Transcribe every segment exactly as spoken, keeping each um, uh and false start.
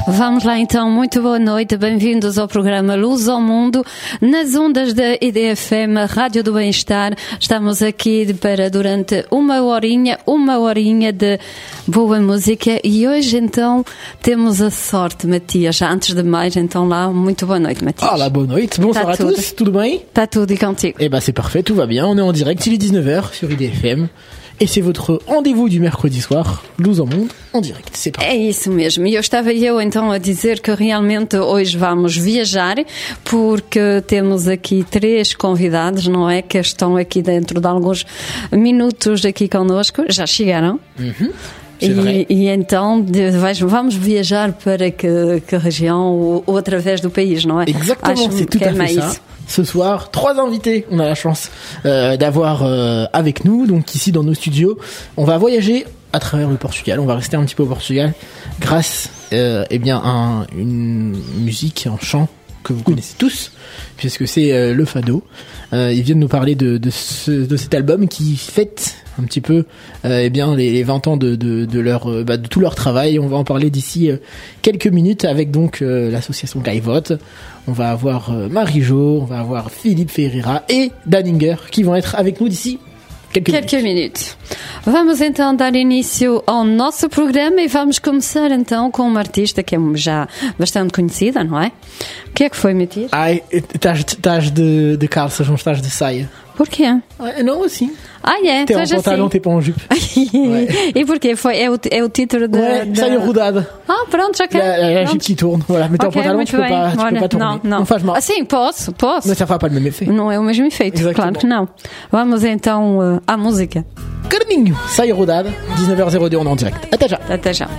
Vamos lá então, muito boa noite, bem-vindos ao programa Luz ao Mundo, nas ondas da I D F M, a Rádio do Bem-Estar. Estamos aqui para durante uma horinha, uma horinha de boa música e hoje então temos a sorte, Matias, já antes de mais, então lá, muito boa noite, Matias. Olá, boa noite, bonsoir à tous, tudo bem? Está tudo e contigo? Eh ben c'est parfait, tout va bien, on est en direct, il est dix-neuf heures sur I D F M. Et c'est votre rendez-vous du mercredi soir, Luz ao Mundo, en direct. C'est parti. É isso mesmo. E eu estava eu então a dizer que realmente hoje vamos viajar, porque temos aqui três convidados, não é? Que estão aqui dentro de alguns minutos aqui connosco. Já chegaram. Uhum. E, e então de, vais, vamos viajar para que, que região ou, ou através do país, não é? Exactement, Acho c'est tout à fait ça. isso. Ce soir, trois invités, on a la chance euh, d'avoir euh, avec nous, donc ici dans nos studios. On va voyager à travers le Portugal, on va rester un petit peu au Portugal grâce euh, eh bien, à un, une musique, un chant que vous connaissez tous, puisque c'est euh, le Fado. Euh, ils viennent nous parler de, de, ce, de cet album qui fête un petit peu euh, eh bien, les, les vingt ans de, de, de, leur, euh, bah, de tout leur travail. On va en parler d'ici euh, quelques minutes avec donc euh, l'association Gaivote. On va avoir euh, Marie-Jo, on va avoir Philippe Ferreira et Daninger qui vont être avec nous d'ici quelques, Quelques minutes. minutos. Vamos então dar início ao nosso programa e vamos começar então com uma artista que é já bastante conhecida, não é? O que é que foi, Matias? Ai, estás, estás de, de calças, não estás de saia? Porquê? Ah, não, assim. Ah, é? T'es Tu en és pantalon, assim. t'es pas en jupe. Ouais. E porquê? Foi, é, o, é o título da... Ouais, da... saia rodada. Ah, pronto, já quero. La, la, la Pronto. jupe qui tourne, voilà. Mais t'es Ok, en pantalon, muito tu peux bem. pas, tu Olha, peux pas tourner. não, não. Não faz mal. Ah, sim, posso, posso. Mas ça faz pas le même effet. Não é o mesmo efeito, Exatamente. claro que não. Vamos então uh, à música. Carminho, saia rodada, dix-neuf heures zéro deux, on est en direct. Até já. Até já.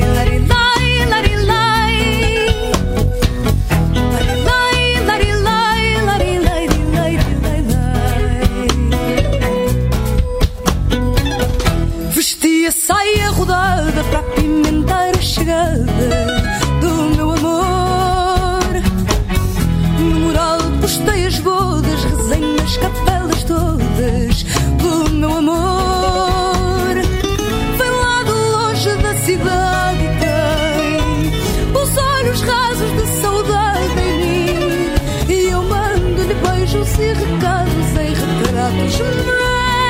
Vestia saia rodada para apimentar a chegada do meu amor. No mural postei as bodas, rezei nas capelas todas do meu amor. Vem lá de longe da cidade e tem os olhos rasos de saudade em mim. E eu mando-lhe beijos e recados em retratos meus.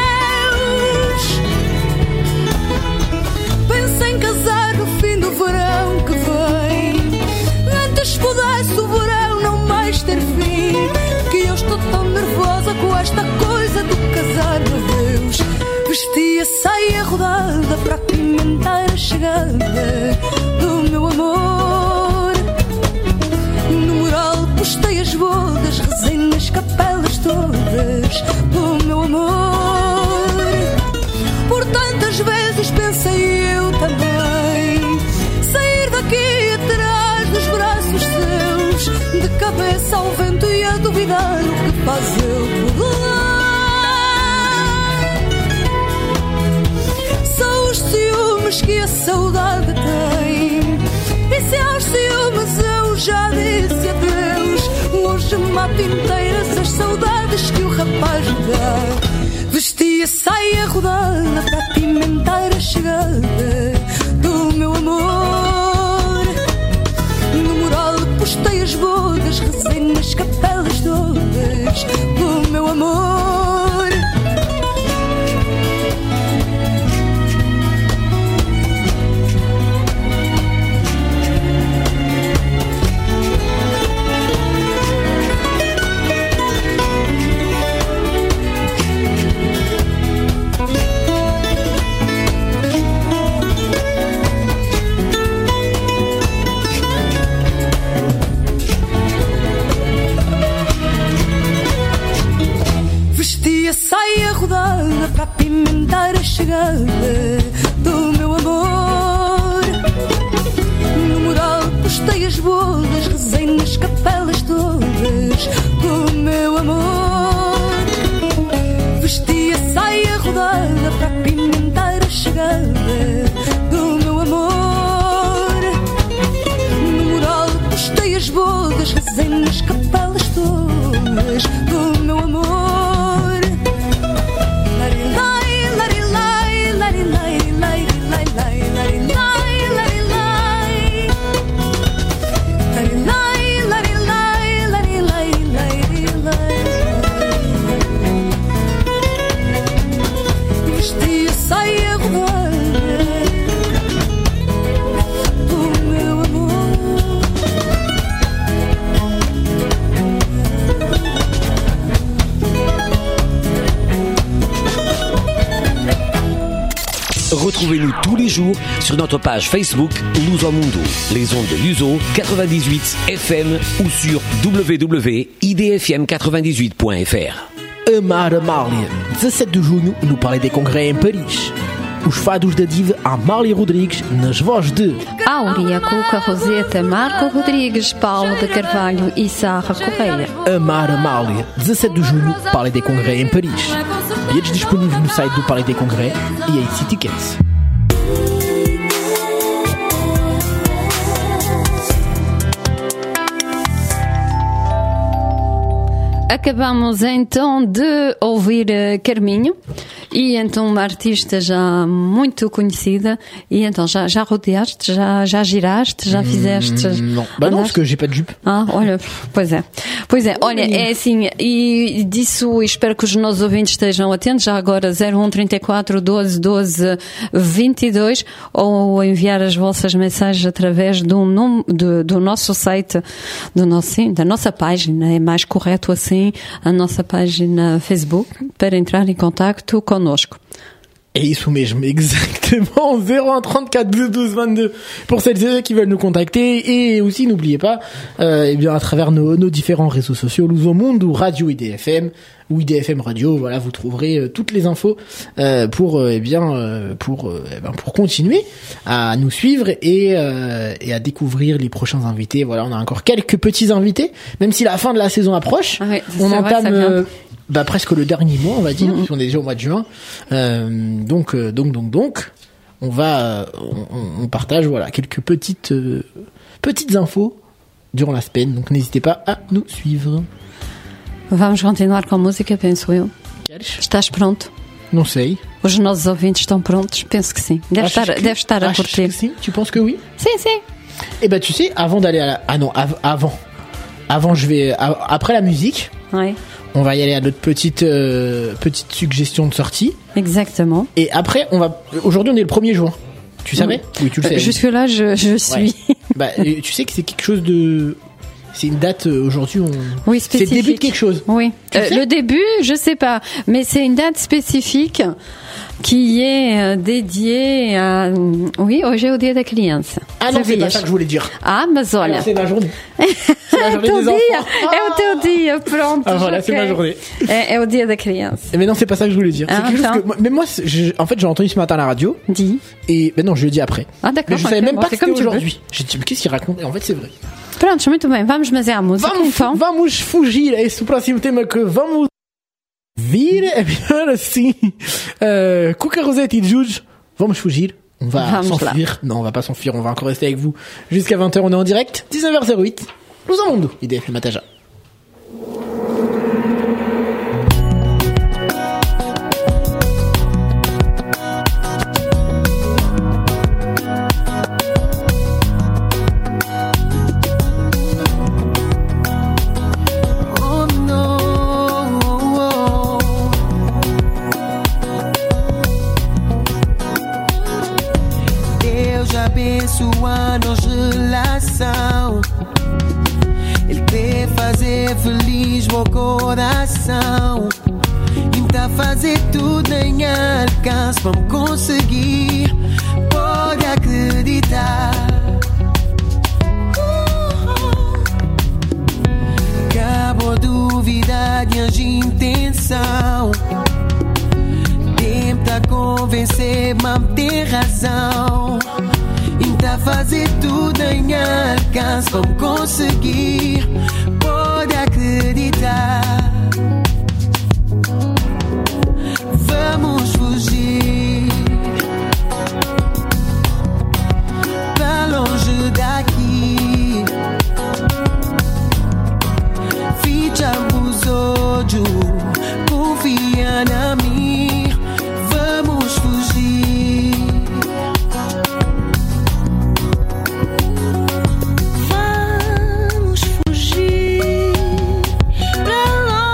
Sem casar no fim do verão que vem, antes pudesse o verão não mais ter fim. Que eu estou tão nervosa com esta coisa do casar, meu Deus. Vestia saia rodada para apimentar a chegada do meu amor. No mural postei as bodas, rezei nas capelas todas do meu amor. Por tantas vezes pensei eu também sair daqui atrás dos braços seus, de cabeça ao vento e a duvidar o que faz ele por lá. São os ciúmes que a saudade tem, e se aos ciúmes eu já disse adeus, hoje mato inteiras as saudades que o rapaz me dá. Vestia saia rodada para apimentar a chegada do meu amor. No mural postei as bodas, rezei nas capelas todas do meu amor. Saia rodada para apimentar a chegada do meu amor. No mural postei as bodas, rezei nas capelas todas do meu amor. Vestia saia rodada para apimentar a chegada do meu amor. No mural postei as bodas, rezei nas capelas todas do meu amor. Retrouvez-nous tous les jours sur notre page Facebook Luso Mundo, les ondes de Luso quatre-vingt-dix-huit F M ou sur w w w point i d f m quatre-vingt-dix-huit point f r. Amar Amália, dezassete de junho, no Palais des Congrès em Paris. Os fados da diva Amália Rodrigues nas vozes de Áurea, Cuca, Roseta, Marco Rodrigues, Paulo de Carvalho e Sarra Correia. Amar Amália, dezassete de junho, Palais des Congrès em Paris. Bilhetes disponíveis no site do Palais des Congrès e A C Tickets. Acabamos então de ouvir uh, Carminho, e então uma artista já muito conhecida, e então já, já rodeaste, já, já giraste, já fizeste... Hum, não, bah não, parce que j'ai pas de jupe. Ah, olha, pois é. Pois é, olha, é assim, e disso espero que os nossos ouvintes estejam atentos, já agora zero um trinta e quatro, doze, doze, vinte e dois, ou enviar as vossas mensagens através do, num, do, do nosso site, do nosso, sim, da nossa página, é mais correto assim, a nossa página Facebook, para entrar em contacto conosco. É isso mesmo, exactement. zéro un trente-quatre douze douze vingt-deux pour celles et ceux qui veulent nous contacter. Et aussi, n'oubliez pas, euh, eh bien, à travers nos, nos différents réseaux sociaux, Luso Mundo ou Radio I D F M ou I D F M Radio, voilà, vous trouverez euh, toutes les infos euh, pour, euh, eh bien, euh, pour, euh, eh bien, pour continuer à nous suivre et, euh, et à découvrir les prochains invités. Voilà, on a encore quelques petits invités, même si la fin de la saison approche. Ah oui, on entame. Vrai, Bah presque le dernier mois, on va dire, parce qu'on est déjà au mois de juin. Euh, donc, euh, donc, donc, donc, on va, euh, on, on partage, voilà, quelques petites, euh, petites infos durant la semaine. Donc, n'hésitez pas à nous suivre. Vamos continuar com a música, penso eu. Queres? Estás pronto? Não sei. Os nossos ouvintes estão prontos? Penso que sim. Deve Achas estar, que, deve estar a achas curtir. que sim? Tu penses que oui? Sim, sim. Eh ben, tu sais, avant d'aller à la, ah non, av- avant, avant, je vais, a- après la musique. Oui. On va y aller à notre petite euh, petite suggestion de sortie. Exactement. Et après, on va. Aujourd'hui, on est le premier juin. Tu savais? Oui, tu le sais. Euh, jusque là, je, je suis. Ouais. Bah, tu sais que c'est quelque chose de. C'est une date euh, aujourd'hui. On... Oui, c'est spécifique. le début de quelque chose. Oui. Tu Euh, sais le début, je sais pas, mais c'est une date spécifique qui est euh, dédiée à. Oui, hoje é o dia da criança. Ah non, c'est pas Sabias? ça que je voulais dire. Ah, mas olha. Alors, c'est ma journée. C'est la journée Teu des dia, enfants. é o teu dia, pronto. Ah, voilà, c'est ok. ma journée. É, é o dia da criança. Mais non, c'est pas ça que je voulais dire. C'est Ah, quelque chose attends. que. moi- Mais moi, c'est- je- en fait, j'ai entendu ce matin à la radio. Dis. Et. Ben non, je le dis après. Ah, d'accord. Mais je savais ok, même bon, pas que c'est comme c'était tu veux. aujourd'hui. J'ai dit, mais qu'est-ce qu'il raconte? Et en fait, c'est vrai. Pronto, muito bem. Vamos, mas é a música, Vamos, então. vamos fugir a esse próximo tema que vamos vir. É bien assim. Euh, Cuca Rosette e Juge, vamos fugir. On va Vamos lá. s'enfuir. Non, on va pas s'enfuir. On va encore rester avec vous jusqu'à vingt heures. On est en direct. dix-neuf heures zéro huit. Luso Mundo. I D F M Mataja. Oh no. Deus abençoa nossa relação. Ele quer fazer feliz meu coração. E tá fazer tudo em alcance para me conseguir. Pode acreditar. Acabou dúvida de a intenção. Tenta convencer, mas tem razão. E tá fazer tudo em alcance para me conseguir. Pode acreditar. Vamos fugir pra longe daqui. Ficamos hoje, confia na mim. Vamos fugir. Vamos fugir pra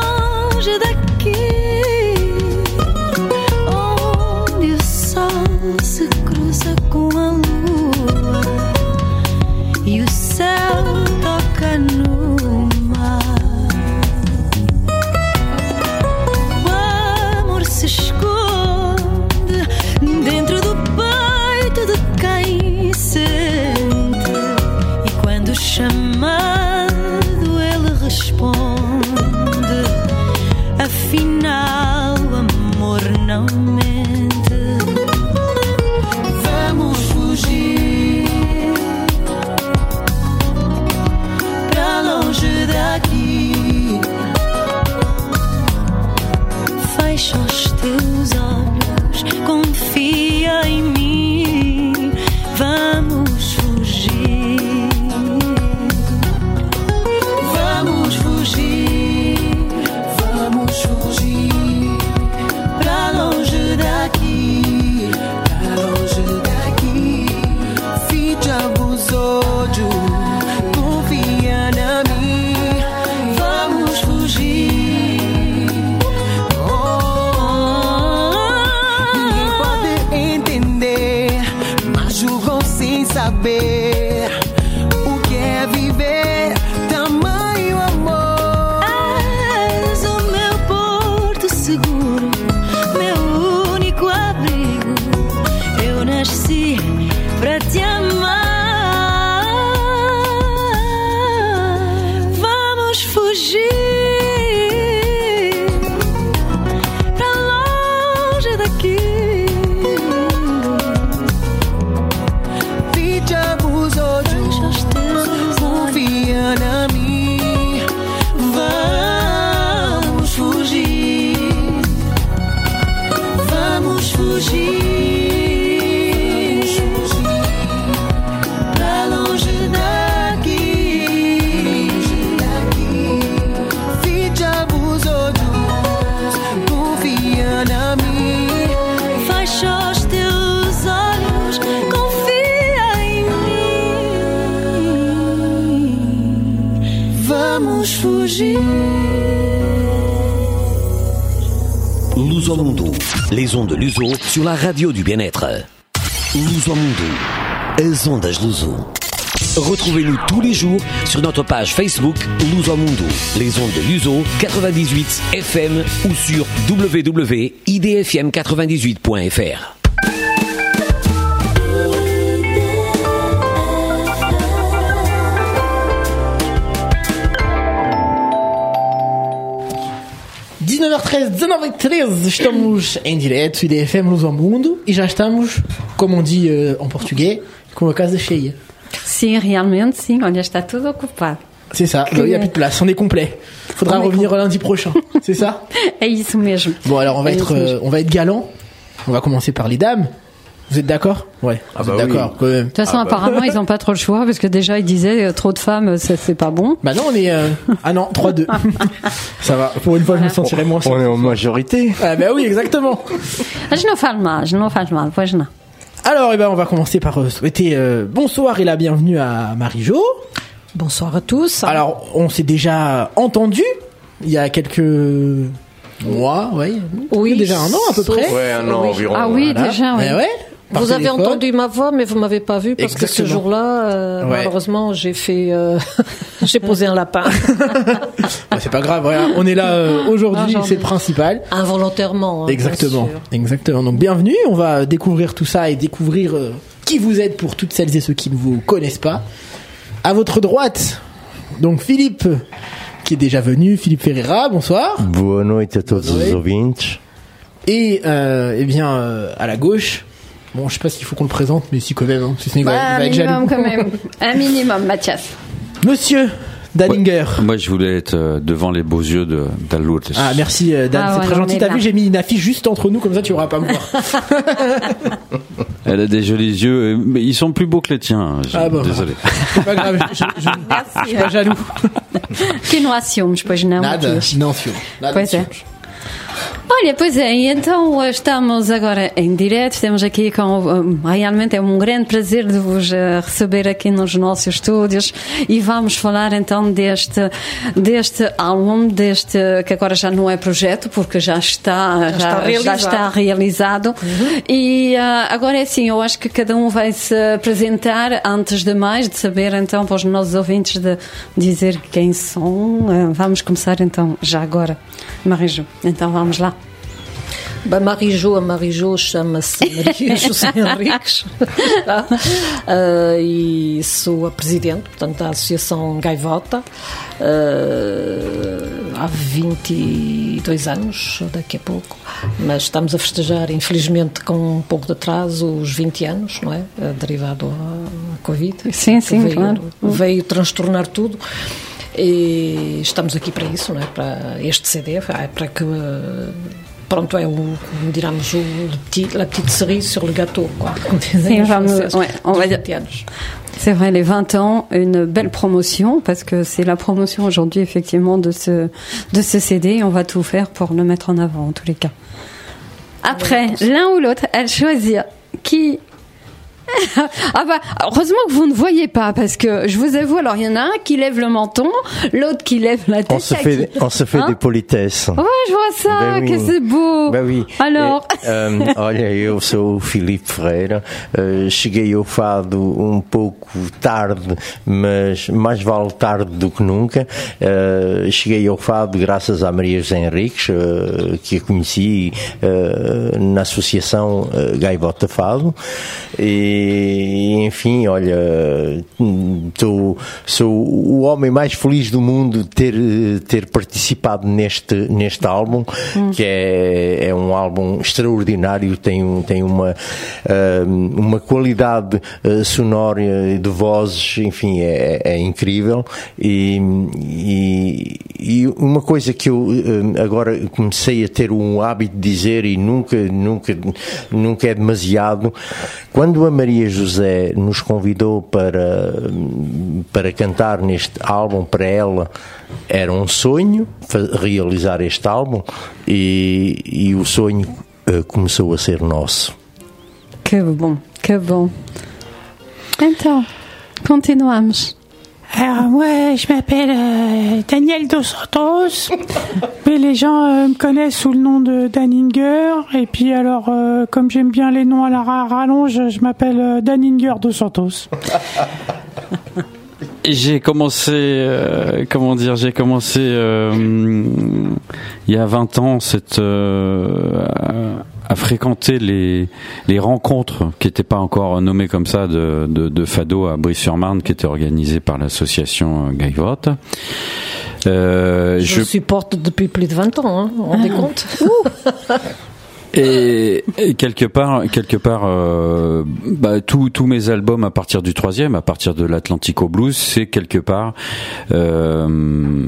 Fecha os teus olhos, confia em mim, vamos fugir, vamos fugir, vamos fugir, pra longe daqui, pra longe daqui, fica os olhos, confia na mim, vamos fugir. Saber o que é viver tamanho amor. És o meu porto seguro, meu único abrigo. Eu nasci pra te amar. Vamos fugir pra longe daqui. Na mim, vamos fugir, vamos fugir, pra longe daqui, fecha os olhos, confia na mim, fecha os teus olhos, confia em mim. Vamos fugir. Luso Mundo, les ondes Luso sur la radio du bien-être. Luso Mundo, as ondas Luso. Retrouvez-nous tous les jours sur notre page Facebook Luso Mundo, les ondes Luso quatre-vingt-dix-huit F M ou sur w w w point i d f m quatre-vingt-dix-huit point f r. dezenove horas e treze, dezenove e treze, estamos em direto, I D F M Luso Mundo, e já estamos, como on dit uh, em português, com a casa cheia. Sim, realmente, sim. Olha, está tudo ocupado. C'est ça, il n'y a plus de place, on est complet. Faudra on revenir lundi prochain, c'est ça? É isso mesmo. Bon, alors on va é être, euh, on va être galant. On va commencer par les dames. Vous êtes d'accord? Ouais, ah vous bah êtes d'accord oui. quand même. De toute façon, Ah bah. apparemment, ils n'ont pas trop le choix parce que déjà, ils disaient euh, trop de femmes, ça, c'est pas bon. Bah non, on est... Euh... Ah non, trois deux. Ça va, pour une fois, je me sentirais moins seul. On est en majorité. Ah bah oui, exactement. Je não faz mal, je não faz mal, pois não. Alors, eh ben, on va commencer par euh, souhaiter euh, bonsoir et la bienvenue à Marie-Jo. Bonsoir à tous. Alors, on s'est déjà entendu il y a quelques mois, ouais. Oui, Déjà un an à peu sauf- près. Ouais, un an Oui. environ. Ah oui, Voilà. déjà, oui. Eh ouais. par Vous avez téléphone. entendu ma voix, mais vous m'avez pas vu parce que ce Exactement. jour-là, euh, Ouais. malheureusement, j'ai fait, euh, j'ai posé un lapin Bah, c'est pas grave, voilà. On est là euh, aujourd'hui, Aujourd'hui. c'est le principal. involontairement. hein, Exactement, bien sûr. exactement. Donc bienvenue, on va découvrir tout ça et découvrir euh, qui vous êtes pour toutes celles et ceux qui ne vous connaissent pas. À votre droite, donc Philippe, qui est déjà venu, Philippe Ferreira, bonsoir. Boa noite a todos Boa noite. os ouvintes. Et euh, eh bien euh, à la gauche, bon je sais pas s'il faut qu'on le présente, mais si quand même, hein, sinon il va, il un va être minimum jaloux. quand même. Un minimum, Mathias. Monsieur Dallinger. Moi, je voulais être euh, devant les beaux yeux de d'Alourdes. Ah merci euh, Dan, Ah, c'est ouais, très on gentil. est T'as là. vu, j'ai mis une affiche juste entre nous, comme ça tu auras pas à me voir. Elle a des jolis yeux, euh, mais ils sont plus beaux que les tiens. Je- Ah bon. Désolé. C'est pas grave, je, je, je, je suis pas jaloux. Que não assumes, pois não, Nada, Matias. não senhor. Nada Pois é. senhor. Olha, pois é, e então estamos agora em direto, estamos aqui com, um, realmente é um grande prazer de vos uh, receber aqui nos nossos estúdios e vamos falar então deste, deste álbum, deste, que agora já não é projeto, porque já está, Já está realizado. já está realizado. Uhum. E uh, agora é assim, eu acho que cada um vai se apresentar antes de mais, de saber então para os nossos ouvintes de dizer quem são. Uh, vamos começar então já agora, Marie-Jo. Então vamos lá. Bem, Marie-Jo, a Marie-Jo chama-se Maria José Henriques tá? Ah, e sou a presidente, portanto, da Associação Gaivota ah, há vinte e dois anos, daqui a pouco, mas estamos a festejar, infelizmente, com um pouco de atraso, os vinte anos, não é? Ah, derivado à Covid. Sim, sim, veio, claro. Veio transtornar tudo. E estamos aqui para isso, não é? Para este C D, é para que uh, pronto, é o, como diramos, o petit, la petite cerise sur le gâteau, quoi. Comme Sim, vamos, ouais, on va dire. vingt anos. C'est vrai, les vingt ans, une belle promotion, parce que c'est la promotion aujourd'hui, effectivement, de ce, de ce C D. On va tout faire pour le mettre en avant, en tous les cas. Après, l'un ou l'autre, elle choisit qui... Ah bah, heureusement que vous ne voyez pas, parce que je vous avoue, alors il y en a un qui lève le menton, l'autre qui lève la tête. On se fait, on se fait Hein? des politesses. Ouais, je vois ça, Ben oui. que c'est beau. Ben oui. Alors, Eh, ehm, olha, eu sou o Filipe Ferreira, eh, cheguei ao fado um pouco tarde, mas mais vale tarde do que nunca. Eh, cheguei ao fado graças à Maria José Henriques, eh, que a conheci eh, na associação eh, Gaivota Fado. E, enfim, olha, tô, sou o homem mais feliz do mundo de ter, ter participado neste, neste álbum, hum. que é, é um álbum extraordinário, tem, tem uma, uh, uma qualidade uh, sonora de vozes, enfim, é, é incrível. E, e, e uma coisa que eu uh, agora comecei a ter um hábito de dizer, e nunca, nunca, nunca é demasiado, quando a Maria José nos convidou para, para cantar neste álbum, para ela era um sonho realizar este álbum, e, e o sonho uh, começou a ser nosso. que bom, que bom. Então, continuamos. Alors moi, je m'appelle euh, Daniel Dos Santos, mais les gens euh, me connaissent sous le nom de Daninger. Et puis alors, euh, comme j'aime bien les noms à la rallonge, je m'appelle euh, Daninger Dos Santos. J'ai commencé, euh, comment dire, j'ai commencé euh, il y a vingt ans cette, euh, à, à fréquenter les, les rencontres qui n'étaient pas encore nommées comme ça de, de, de Fado à Brie-sur-Marne, qui étaient organisées par l'association Gaivota. Euh, je, je supporte depuis plus de vingt ans, hein, vous vous rendez compte? Et, et quelque part, quelque part, euh, bah, tous tous mes albums à partir du troisième, à partir de l'Atlantico Blues, c'est quelque part euh,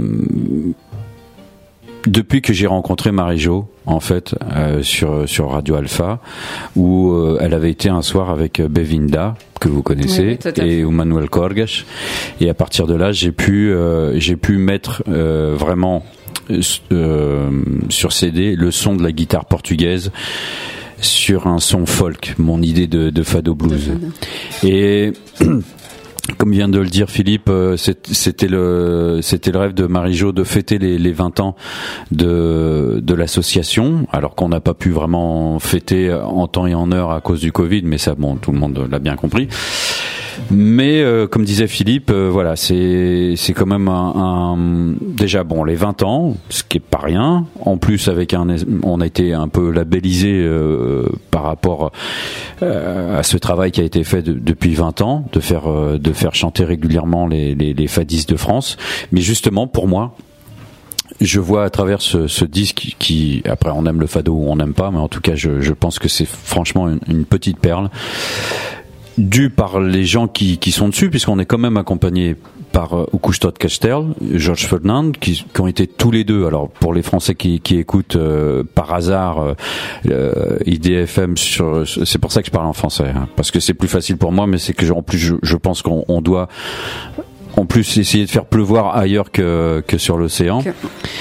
depuis que j'ai rencontré Marie-Jo, en fait, euh, sur sur Radio Alpha, où euh, elle avait été un soir avec Bevinda, que vous connaissez, oui, et Manuel Corgas, et à partir de là, j'ai pu euh, j'ai pu mettre euh, vraiment Euh, sur C D le son de la guitare portugaise sur un son folk, mon idée de, de Fado Blues. Et comme vient de le dire Philippe, c'était le c'était le rêve de Marie-Jo de fêter les, les vingt ans de de l'association, alors qu'on n'a pas pu vraiment fêter en temps et en heure à cause du Covid, mais ça, bon, tout le monde l'a bien compris. Mais euh, comme disait Philippe, euh, voilà, c'est c'est quand même un, un déjà bon les vingt ans, ce qui est pas rien. En plus avec un on a été un peu labellisé euh, par rapport euh, à ce travail qui a été fait de, depuis vingt ans, de faire euh, de faire chanter régulièrement les les, les fadistes de France. Mais justement pour moi, je vois à travers ce, ce disque qui, après on aime le fado ou on n'aime pas, mais en tout cas je, je pense que c'est franchement une, une petite perle, dû par les gens qui, qui sont dessus, puisqu'on est quand même accompagné par euh, o Custódio de Castelo, Georges Fernand, qui, qui ont été tous les deux. Alors pour les Français qui, qui écoutent euh, par hasard euh, I D F M, sur, c'est pour ça que je parle en français, hein, parce que c'est plus facile pour moi, mais c'est que en plus je, je pense qu'on on doit en plus essayer de faire pleuvoir ailleurs que, que sur l'océan. Que...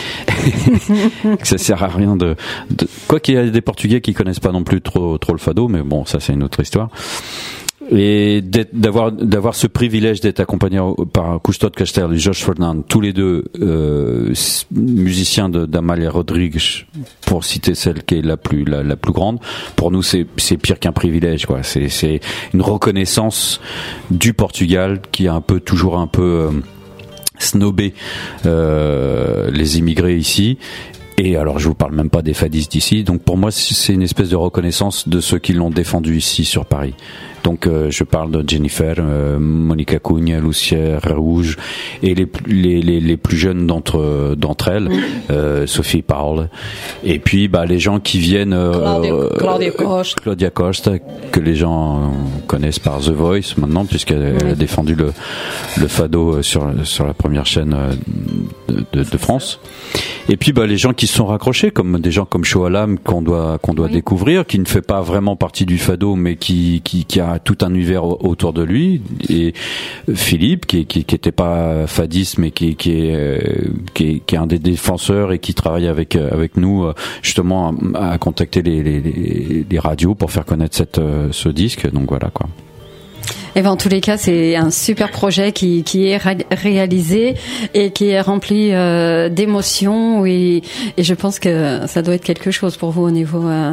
ça sert à rien de, de... Quoi qu'il y a des Portugais qui connaissent pas non plus trop, trop le fado, mais bon, ça c'est une autre histoire. Et d'avoir d'avoir ce privilège d'être accompagné par Custódio de Castelo et Jorge Fernand, tous les deux euh, musiciens de d'Amália Rodrigues, pour citer celle qui est la plus la, la plus grande, pour nous c'est c'est pire qu'un privilège, quoi. C'est c'est une reconnaissance du Portugal qui a un peu toujours un peu euh, snobé euh, les immigrés ici. Et alors je vous parle même pas des fadistes d'ici, donc pour moi c'est une espèce de reconnaissance de ceux qui l'ont défendu ici sur Paris. Donc euh, je parle de Jennifer, euh, Monica Cunha, Lucia Rouge et les, les les les plus jeunes d'entre d'entre elles, euh, Sophie Paul, et puis bah les gens qui viennent euh, Claudia, Claudia Costa, Claudia Costa, que les gens connaissent par The Voice maintenant, puisqu'elle oui. a défendu le le fado sur sur la première chaîne de, de, de France. Et puis bah les gens qui se sont raccrochés, comme des gens comme Shoalam qu'on doit qu'on doit oui. découvrir, qui ne fait pas vraiment partie du fado, mais qui qui, qui a tout un univers autour de lui. Et Philippe, qui qui, qui était pas fadiste, mais qui qui est, euh, qui est qui est un des défenseurs et qui travaille avec avec nous justement à, à contacter les, les les les radios pour faire connaître cette ce disque. Donc voilà quoi. Et ben, en tous les cas, c'est un super projet qui, qui est ré- réalisé et qui est rempli euh, d'émotions et, et je pense que ça doit être quelque chose pour vous au niveau euh,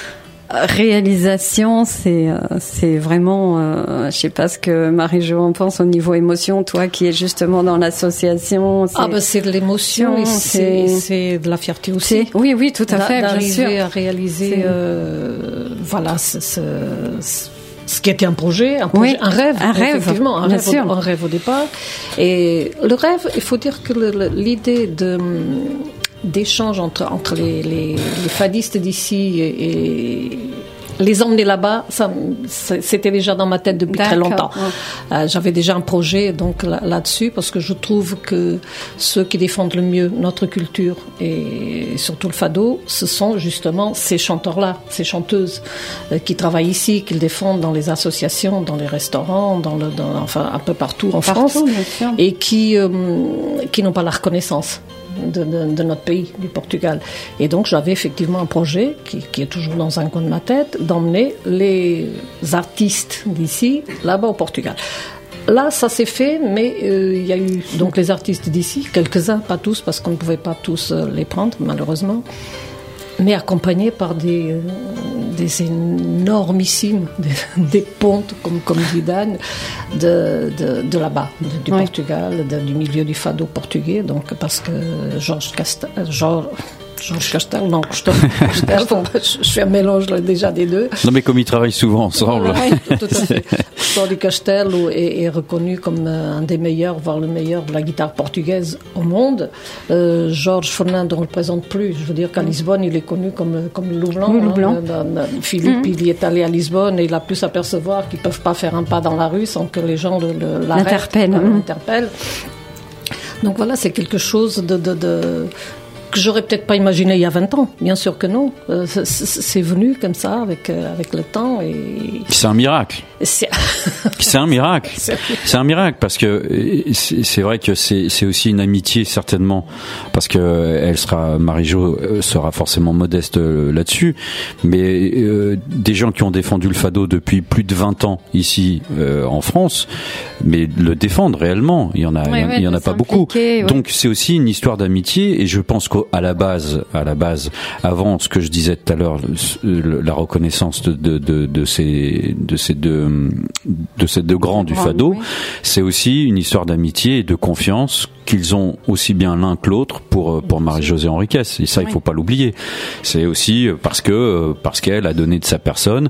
réalisation. C'est, euh, c'est vraiment, euh, je sais pas ce que Marie-Jo en pense au niveau émotion, toi qui es justement dans l'association. C'est... Ah ben c'est de l'émotion et c'est, c'est de la fierté aussi. C'est... Oui, oui, tout à fait, D'arriver bien sûr. à réaliser, euh, voilà, ce, ce, ce qui était un projet, un, projet, oui, un rêve, un rêve, effectivement, un bien rêve, sûr. Au, un rêve au départ. Et le rêve, il faut dire que le, le, l'idée de d'échange entre entre les, les, les fadistes d'ici et, et les emmener là-bas, ça, c'était déjà dans ma tête depuis D'accord. très longtemps. Ouais. Euh, j'avais déjà un projet donc là, là-dessus parce que je trouve que ceux qui défendent le mieux notre culture et surtout le fado, ce sont justement ces chanteurs-là, ces chanteuses euh, qui travaillent ici, qui le défendent dans les associations, dans les restaurants, dans le, dans, enfin un peu partout en partout, France, et qui euh, qui n'ont pas la reconnaissance. De, de, de notre pays, du Portugal. Et donc j'avais effectivement un projet qui, qui est toujours dans un coin de ma tête, d'emmener les artistes d'ici là-bas au Portugal. Là, ça s'est fait, mais euh, il y a eu donc les artistes d'ici, quelques-uns, pas tous, parce qu'on ne pouvait pas tous euh, les prendre, malheureusement, mais accompagnés par des, euh, des énormissimes, des, des pontes, comme, comme dit Dan, de, de, de là-bas, de, du oui. Portugal, de, du milieu du fado portugais, donc parce que Georges Castel, Georges, Georges Castel, non, Castel, je fais un mélange là, déjà des deux. Non, mais comme ils travaillent souvent ensemble. Oui, tout, tout à fait. Georges Castel est, est reconnu comme un des meilleurs, voire le meilleur de la guitare portugaise au monde. Euh, Georges Fernando, on ne le présente plus. Je veux dire qu'à Lisbonne, il est connu comme, comme le loup blanc. Loup blanc. Hein. Philippe, mmh. il y est allé à Lisbonne et il a pu s'apercevoir qu'ils ne peuvent pas faire un pas dans la rue sans que les gens le, le, l'arrêtent, l'interpellent. Mmh. l'interpellent. Donc voilà, c'est quelque chose de... de, de que j'aurais peut-être pas imaginé il y a vingt ans, bien sûr que non. Euh, c'est, c'est venu comme ça avec euh, avec le temps et c'est un miracle. C'est, c'est un miracle. C'est... c'est un miracle parce que c'est, c'est vrai que c'est c'est aussi une amitié certainement parce que elle sera Marie-Jo sera forcément modeste là-dessus, mais euh, des gens qui ont défendu le fado depuis plus de vingt ans ici euh, en France, mais le défendent réellement, il y en a ouais, il y en, ouais, il y en a pas beaucoup. Ouais. Donc c'est aussi une histoire d'amitié et je pense qu'au à la base, à la base, avant ce que je disais tout à l'heure, le, la reconnaissance de, de, de, de ces, de ces deux, de ces deux grands du fado, oui. c'est aussi une histoire d'amitié et de confiance qu'ils ont aussi bien l'un que l'autre pour pour Marie-Josée Henriquez. Et ça, oui. il faut pas l'oublier. C'est aussi parce que parce qu'elle a donné de sa personne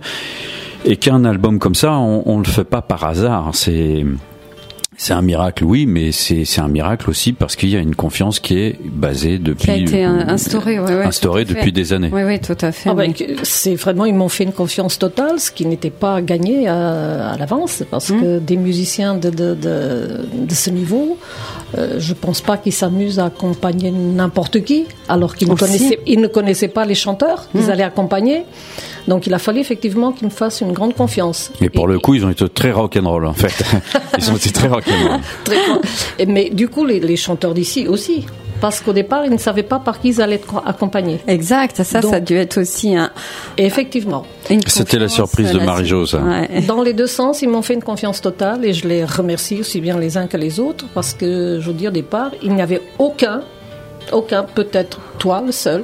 et qu'un album comme ça, on, on le fait pas par hasard. C'est C'est un miracle, oui, mais c'est, c'est un miracle aussi parce qu'il y a une confiance qui est basée depuis... Qui a été instaurée, oui, oui. Instaurée depuis des années. Oui, oui, tout à fait. Ah ben, c'est vraiment, ils m'ont fait une confiance totale, ce qui n'était pas gagné à, à l'avance, parce mmh. que des musiciens de, de, de, de ce niveau, euh, je pense pas qu'ils s'amusent à accompagner n'importe qui, alors qu'ils ne connaissaient, ils ne connaissaient pas les chanteurs qu'ils mmh. allaient accompagner. Donc il a fallu effectivement qu'ils me fassent une grande confiance. Et pour et, le coup, ils ont été très rock'n'roll en fait. Ils ont été très rock'n'roll. Très, mais du coup, les, les chanteurs d'ici aussi. Parce qu'au départ, ils ne savaient pas par qui ils allaient être accompagnés. Exact, ça, Donc, ça a dû être aussi un... Effectivement. C'était la surprise de Marie-Jo, ça. Ouais. Dans les deux sens, ils m'ont fait une confiance totale et je les remercie aussi bien les uns que les autres parce que, je veux dire, au départ, il n'y avait aucun, aucun, peut-être toi, le seul,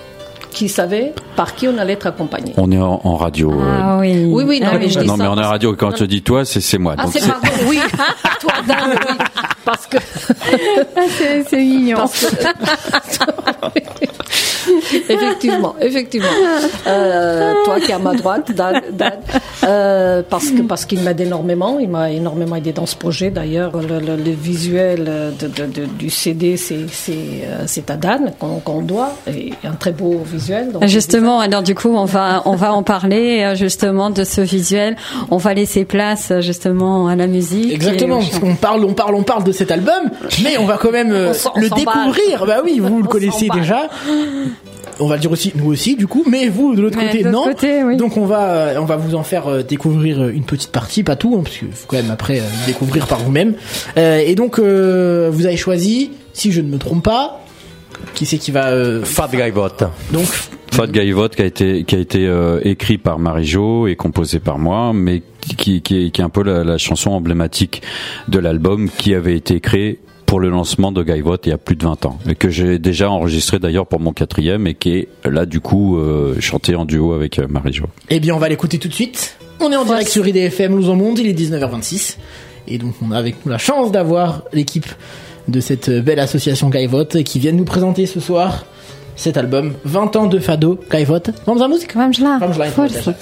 qui savait par qui on allait être accompagné. On est en, en radio. Ah oui. Oui, oui, non, ah, mais oui. je dis non, ça mais on est en radio. Quand je dis toi, c'est, c'est moi. Ah, donc c'est, c'est pardon, oui. Toi, Dan, oui. Parce que. c'est, c'est mignon. Parce que... Effectivement, effectivement. Euh, toi qui es à ma droite, Dan, Dan euh, parce que parce qu'il m'aide énormément, il m'a énormément aidé dans ce projet. D'ailleurs, le, le, le visuel de, de, de, du C D, c'est c'est euh, c'est à Dan qu'on, qu'on doit, et un très beau visuel. Donc justement, alors du coup, on va on va en parler justement de ce visuel. On va laisser place justement à la musique. Exactement, parce qu'on parle, on parle, on parle de cet album, mais on va quand même euh, le découvrir. Bah oui, vous le connaissez déjà. On va le dire aussi, nous aussi, du coup, mais vous, de l'autre mais côté, de l'autre non. Côté, oui. Donc on va, on va vous en faire euh, découvrir une petite partie, pas tout, hein, parce qu'il faut quand même après euh, découvrir par vous-même. Euh, et donc, euh, vous avez choisi, si je ne me trompe pas, qui c'est qui va... Euh, Fat Gaivot. Donc... Fat Gaivot qui a été, qui a été euh, écrit par Marie-Jo et composé par moi, mais qui, qui, qui est un peu la, la chanson emblématique de l'album qui avait été créée pour le lancement de Gaivot il y a plus de vingt ans, et que j'ai déjà enregistré d'ailleurs pour mon quatrième, et qui est là du coup euh, chanté en duo avec euh, Marie-Jo. Eh bien on va l'écouter tout de suite. On est en direct sur I D F M Luz au Monde, il est dix-neuf heures vingt-six, et donc on a avec nous la chance d'avoir l'équipe de cette belle association Gaivot qui viennent nous présenter ce soir cet album vingt ans de Fado Gaivot. Vamos à música? Vamos lá. Vamos lá, então. Força.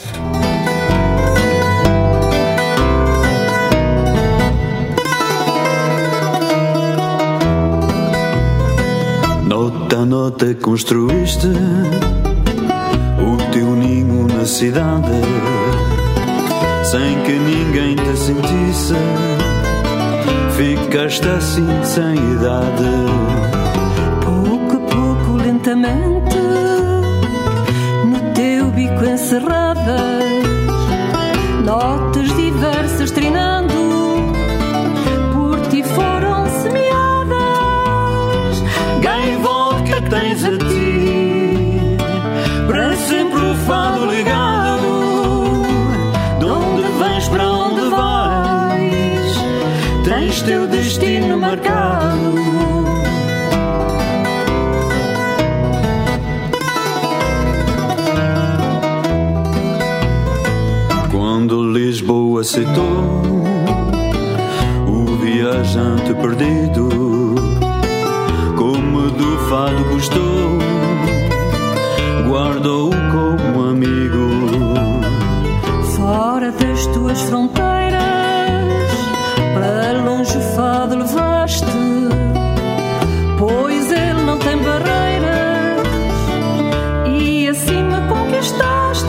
Nota a nota construíste o teu ninho na cidade, sem que ninguém te sentisse. Ficaste assim sem idade. Pouco a pouco, lentamente, no teu bico encerradas, notas diversas trinando por ti foram semeadas. Gaivot, que tens a ti, para sempre o fado ligado. De onde vens, para onde vais, tens teu destino marcado. Quando Lisboa aceitou o viajante perdido, como do fado gostou, guardou-o como amigo. Fora das tuas fronteiras, para longe o fado levaste, pois ele não tem barreiras, e assim me conquistaste.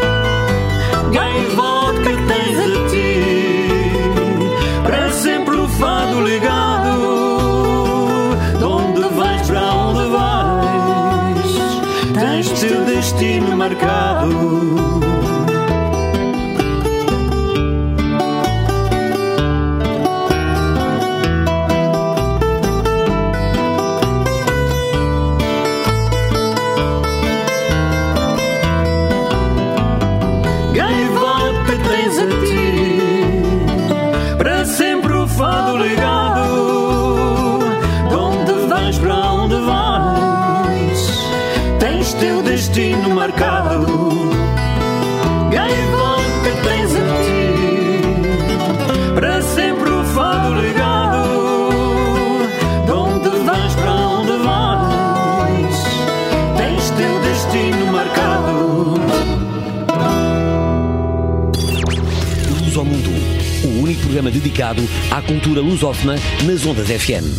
Gaivot, que tens a ti, para sempre o fado ligado. De onde vais, para onde vais, tens teu destino marcado. Destino marcado. Gaivot, que tens a ti, para sempre o fado ligado. De onde vais, para onde vais, tens teu destino marcado. Luz ao Mundo, o único programa dedicado à cultura lusófona nas ondas F M.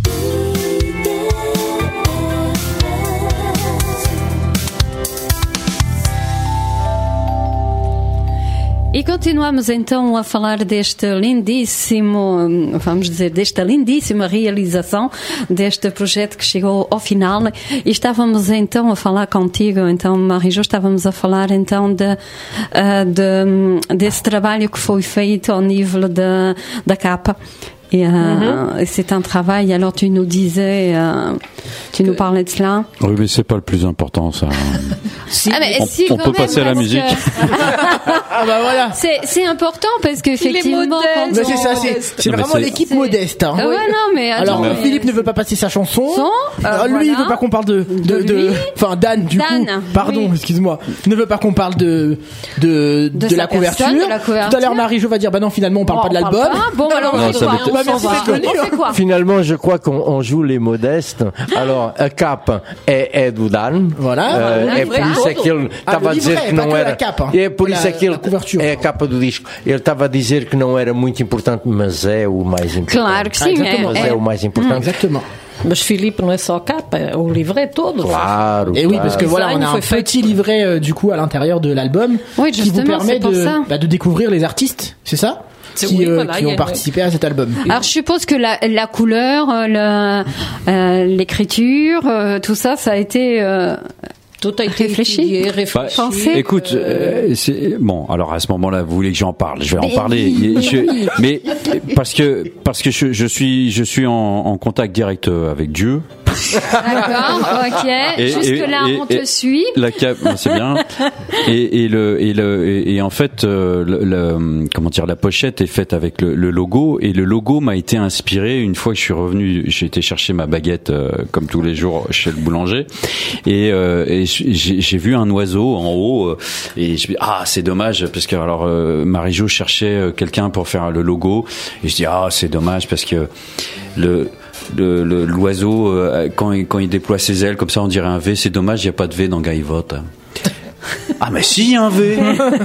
E continuamos então a falar deste lindíssimo, vamos dizer, desta lindíssima realização deste projeto que chegou ao final. E estávamos então a falar contigo, então, Marie-Jo, estávamos a falar então de, de, desse trabalho que foi feito ao nível da, da capa. Et euh, mm-hmm. c'est un travail. Alors tu nous disais, euh, tu nous parlais de cela. Oui, mais c'est pas le plus important, ça. Si, ah, mais on si, on peut passer à la musique. Que... ah bah voilà. C'est, c'est important parce qu'effectivement, quand mais on... c'est ça, c'est, c'est vraiment c'est... l'équipe c'est... modeste. Hein. Ah ouais, non, mais alors mais... Philippe ne veut pas passer sa chanson. Son, euh, lui, voilà. il veut pas qu'on parle de, de, de, enfin Dan, du Dan, coup. Pardon, oui. excuse-moi. Ne veut pas qu'on parle de de de, de, la, couverture. Personne, de la couverture. Tout à l'heure, Marie-Jo va dire, bah non, finalement, on parle oh, pas de l'album. Pas. Bon, alors non, ça, m'étonne, bah, s'en merci va. d'être venu. On fait quoi? Finalement, je crois qu'on on joue les modestes. Alors, a cap é, é do Dan. Voilà. Uh, Ah, é livret por isso é que ele Ah, estava o a dizer livret, que pas não que era. a capa. É por isso La- é que ele la couverture. é a capa do disco. Ele estava a dizer que não era muito importante, mas é o mais importante. Claro que sim. exatamente. Mas é, é é. o mais importante. Exactement. Mas Filipe não é só a capa, é o livret todo. Claro. Et oui, claro. parce que voilà, on a un Foi feito. petit livret euh, du coup à l'intérieur de l'album Oui, qui vous justement, permet c'est pour de, ça. bah, de découvrir les artistes, c'est ça, C'est- qui, oui, euh, voilà, qui il y ont a- participé à cet album. Alors je suppose que la, la couleur, euh, le- euh, l'écriture, euh, tout ça, ça a été euh, Tout a été Réfléchi. étudié, réfléchi. Pensé. Écoute, euh, c'est bon. Alors à ce moment-là, vous voulez que j'en parle, je vais en Mais parler. oui, Je- oui. mais parce que parce que je, je suis je suis en, en contact direct avec Dieu. d'accord, ok. Et- Jusque là, et- on et- te suit. La cap, c'est bien. Et, et le et le et, et en fait, euh, le, le- comment dire, la pochette est faite avec le, le logo et le logo m'a été inspiré une fois que je suis revenu. J'ai été chercher ma baguette euh, comme tous les jours chez le boulanger et, euh, et j'ai j'ai vu un oiseau en haut euh, et je me dis ah c'est dommage parce que alors euh, Marie-Jo cherchait euh, quelqu'un pour faire le logo et je dis ah c'est dommage parce que le le- le- l'oiseau euh, quand il, quand il déploie ses ailes comme ça on dirait un V, c'est dommage il y a pas de V dans Gaivote. Ah mais si, il y a un V.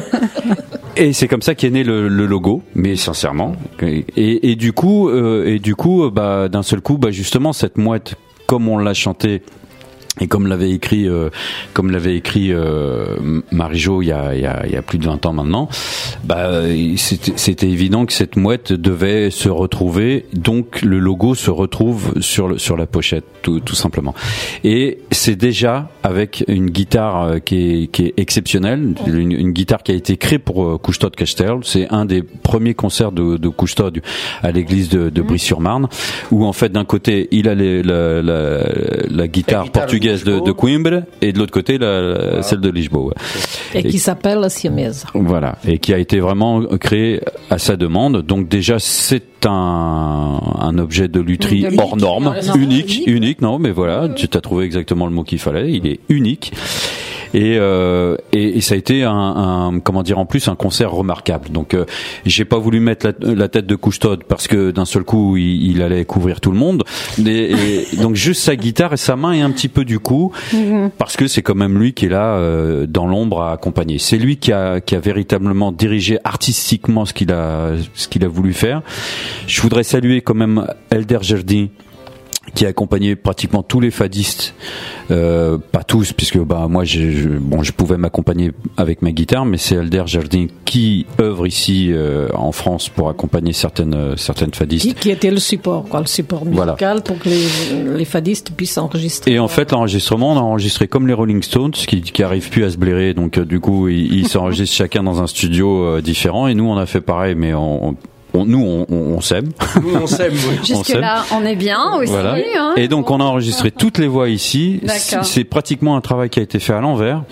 Et c'est comme ça qu'est né le, le logo, mais sincèrement. Et, et du coup, euh, et du coup, euh, bah, d'un seul coup, bah, justement, cette mouette, comme on l'a chanté. Et comme l'avait écrit, euh, comme l'avait écrit euh, Marie-Jo il y a, il y a, il y a plus de vingt ans maintenant, bah, c'était, c'était évident que cette mouette devait se retrouver. Donc le logo se retrouve sur le, sur la pochette, tout, tout simplement. Et c'est déjà avec une guitare qui est, qui est exceptionnelle, une, une guitare qui a été créée pour euh, Couche-Tôt Castel. C'est un des premiers concerts de, de Couche-Tôt à l'église de, de Brie-sur-Marne, où en fait d'un côté il a les, la, la, la guitare guitare portugaise de, de Coimbra et de l'autre côté la, la- celle de Lisboa. Et qui s'appelle la siamese. Voilà, et qui a été vraiment créé à sa demande. Donc déjà c'est un, un objet de lutherie Unique. hors norme, Voilà, non, unique, unique. unique, non mais voilà, tu as trouvé exactement le mot qu'il fallait, il est unique. Et, euh, et, et ça a été un, un comment dire en plus un concert remarquable. Donc euh, j'ai pas voulu mettre la, la tête de Couche-Tôt parce que d'un seul coup il, il allait couvrir tout le monde. Et, et donc juste sa guitare et sa main et un petit peu du coup parce que c'est quand même lui qui est là euh, dans l'ombre à accompagner. C'est lui qui a qui a véritablement dirigé artistiquement ce qu'il a ce qu'il a voulu faire. Je voudrais saluer quand même Elder Jardin qui a accompagné pratiquement tous les fadistes, euh, pas tous, puisque bah moi je, je, bon je pouvais m'accompagner avec ma guitare, mais c'est Elder Jardin qui œuvre ici euh, en France pour accompagner certaines euh, certaines Qui, fadistes. qui était le support, quoi, le support musical Voilà. pour que les, les fadistes puissent enregistrer. Et en fait, l'enregistrement, on a enregistré comme les Rolling Stones, qui, qui arrivent plus à se blairer, donc euh, du coup, ils ils s'enregistrent chacun dans un studio euh, différent, et nous, on a fait pareil, mais on, on, nous, on, on, on s'aime. Nous, on s'aime, oui. Jusque s'aime. là, on est bien aussi. Voilà. Hein. Et donc on a enregistré toutes les voix ici. D'accord. C'est c'est pratiquement un travail qui a été fait à l'envers.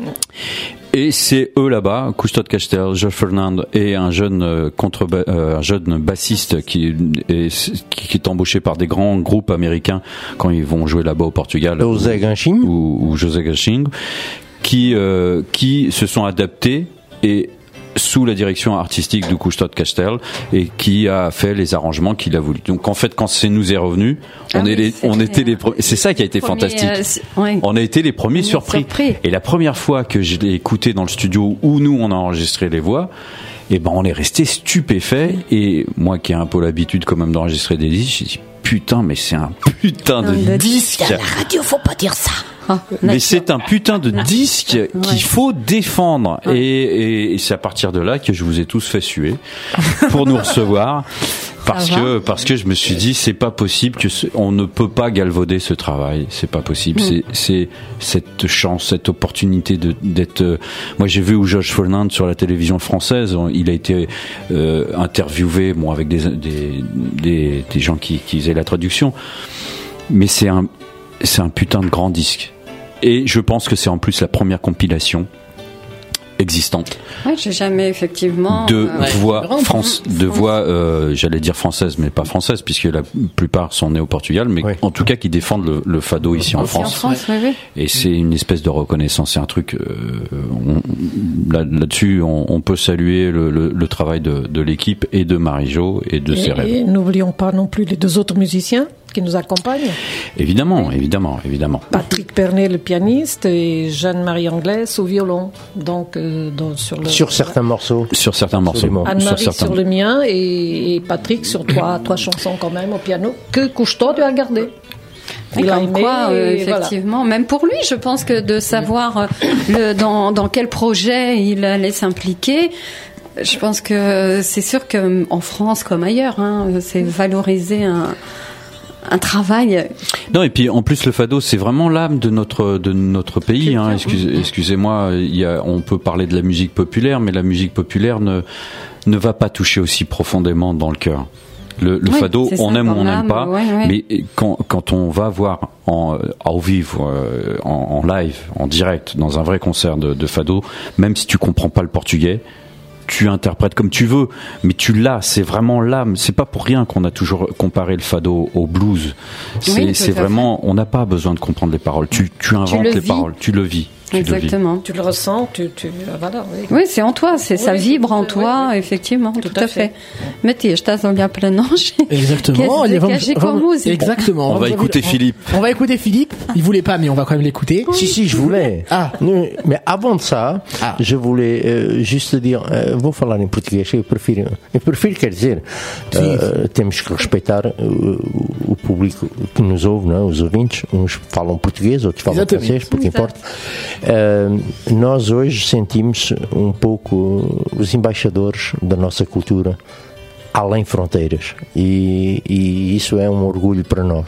Et c'est eux là-bas, Couche-Tôt Castel, Joe Fernand et un jeune euh, contre euh, un jeune bassiste qui est, qui est embauché par des grands groupes américains quand ils vont jouer là-bas au Portugal. José Ganching. ou, ou José Ganching, qui euh, qui se sont adaptés et sous la direction artistique de Couche-Tôt Castel et qui a fait les arrangements qu'il a voulu. Donc en fait, quand c'est nous est revenu, on, Ah est oui, les, c'est on vrai. était les premiers. C'est ça qui a été Premier, fantastique. euh, c'est- ouais. On a été les premiers On est surpris. surpris. Et la première fois que je l'ai écouté dans le studio où nous on a enregistré les voix, eh ben on est resté stupéfait. Et moi qui ai un peu l'habitude quand même d'enregistrer des disques, j'ai dit putain mais c'est un putain de de disque. Radio, faut pas dire ça. Ah, Mais d'accord. c'est un putain de disque qu'il faut défendre. Et, et, et c'est à partir de là que je vous ai tous fait suer pour nous recevoir. Parce Ça va. que, parce que je me suis dit, c'est pas possible que ce- on ne peut pas galvauder ce travail. C'est pas possible. C'est, c'est cette chance, cette opportunité de, d'être, euh, moi j'ai vu où Josh Fernand sur la télévision française, on- il a été, euh, interviewé, bon, avec des, des, des, des gens qui, qui faisaient la traduction. Mais c'est un, c'est un putain de grand disque. Et je pense que c'est en plus la première compilation existantes. Ouais, j'ai jamais effectivement de euh, voix ouais. France, de voix, euh, j'allais dire françaises, mais pas françaises, puisque la plupart sont nées au Portugal, mais oui. en tout cas qui défendent le, le fado ici en aussi France. En France ouais. Oui, oui. Et c'est une espèce de reconnaissance, c'est un truc. Euh, on, là, là-dessus, on, on peut saluer le, le, le travail de, de l'équipe et de Marie-Jo et de et, ses rêves. Et n'oublions pas non plus les deux autres musiciens qui nous accompagnent. Évidemment, oui. évidemment, évidemment. Patrick Pernet, le pianiste, et Jeanne-Marie Anglès au violon. Donc, euh, dans, sur, le, sur certains morceaux. Sur certains morceaux. Anne-Marie sur, sur le mien et, et Patrick sur trois, trois chansons quand même au piano que Cousteau a gardé. Il a aimé, quoi, euh, effectivement, voilà. Même pour lui, je pense que de savoir le, dans, dans quel projet il allait s'impliquer. Je pense que c'est sûr qu'en France comme ailleurs, hein, c'est valoriser un, un travail. Non, et puis en plus le fado, c'est vraiment l'âme de notre de notre pays. Hein. Excuse, excusez-moi, il y a, on peut parler de la musique populaire, mais la musique populaire ne ne va pas toucher aussi profondément dans le cœur. Le, le oui, fado, on aime ou on n'aime pas, ouais, ouais. mais quand quand on va voir en au vive, en, en live, en direct, dans un vrai concert de, de fado, même si tu comprends pas le portugais, tu interprètes comme tu veux, mais tu l'as, c'est vraiment l'âme. C'est pas pour rien qu'on a toujours comparé le fado au blues. C'est, oui, c'est vraiment, on n'a pas besoin de comprendre les paroles. Tu, tu inventes tu les vis. paroles, tu le vis. Tu Exactement. Le tu le ressens, tu, tu voilà. Oui, oui c'est en toi, c'est oui, ça vibre en toi, oui, oui. effectivement, tout, tout à fait. Mathias, estás a olhar para nós. Exactement. Allez, vamos, vamos, exactement. On, on va écouter on, Philippe. On va écouter Philippe. Il voulait pas, mais on va quand même l'écouter. Si si, je voulais. Ah. Mais avant de ça, ah. je voulais uh, juste dire, uh, vou falar em português. Eu prefiro, eu prefiro quer dizer, uh, temos que respeitar uh, o público que nos ouve, não? Os ouvintes. Uns falam português, outros falam Exatamente. francês, pouco importa. Uh, nós hoje sentimos um pouco os embaixadores da nossa cultura além fronteiras e, e isso é um orgulho para nós.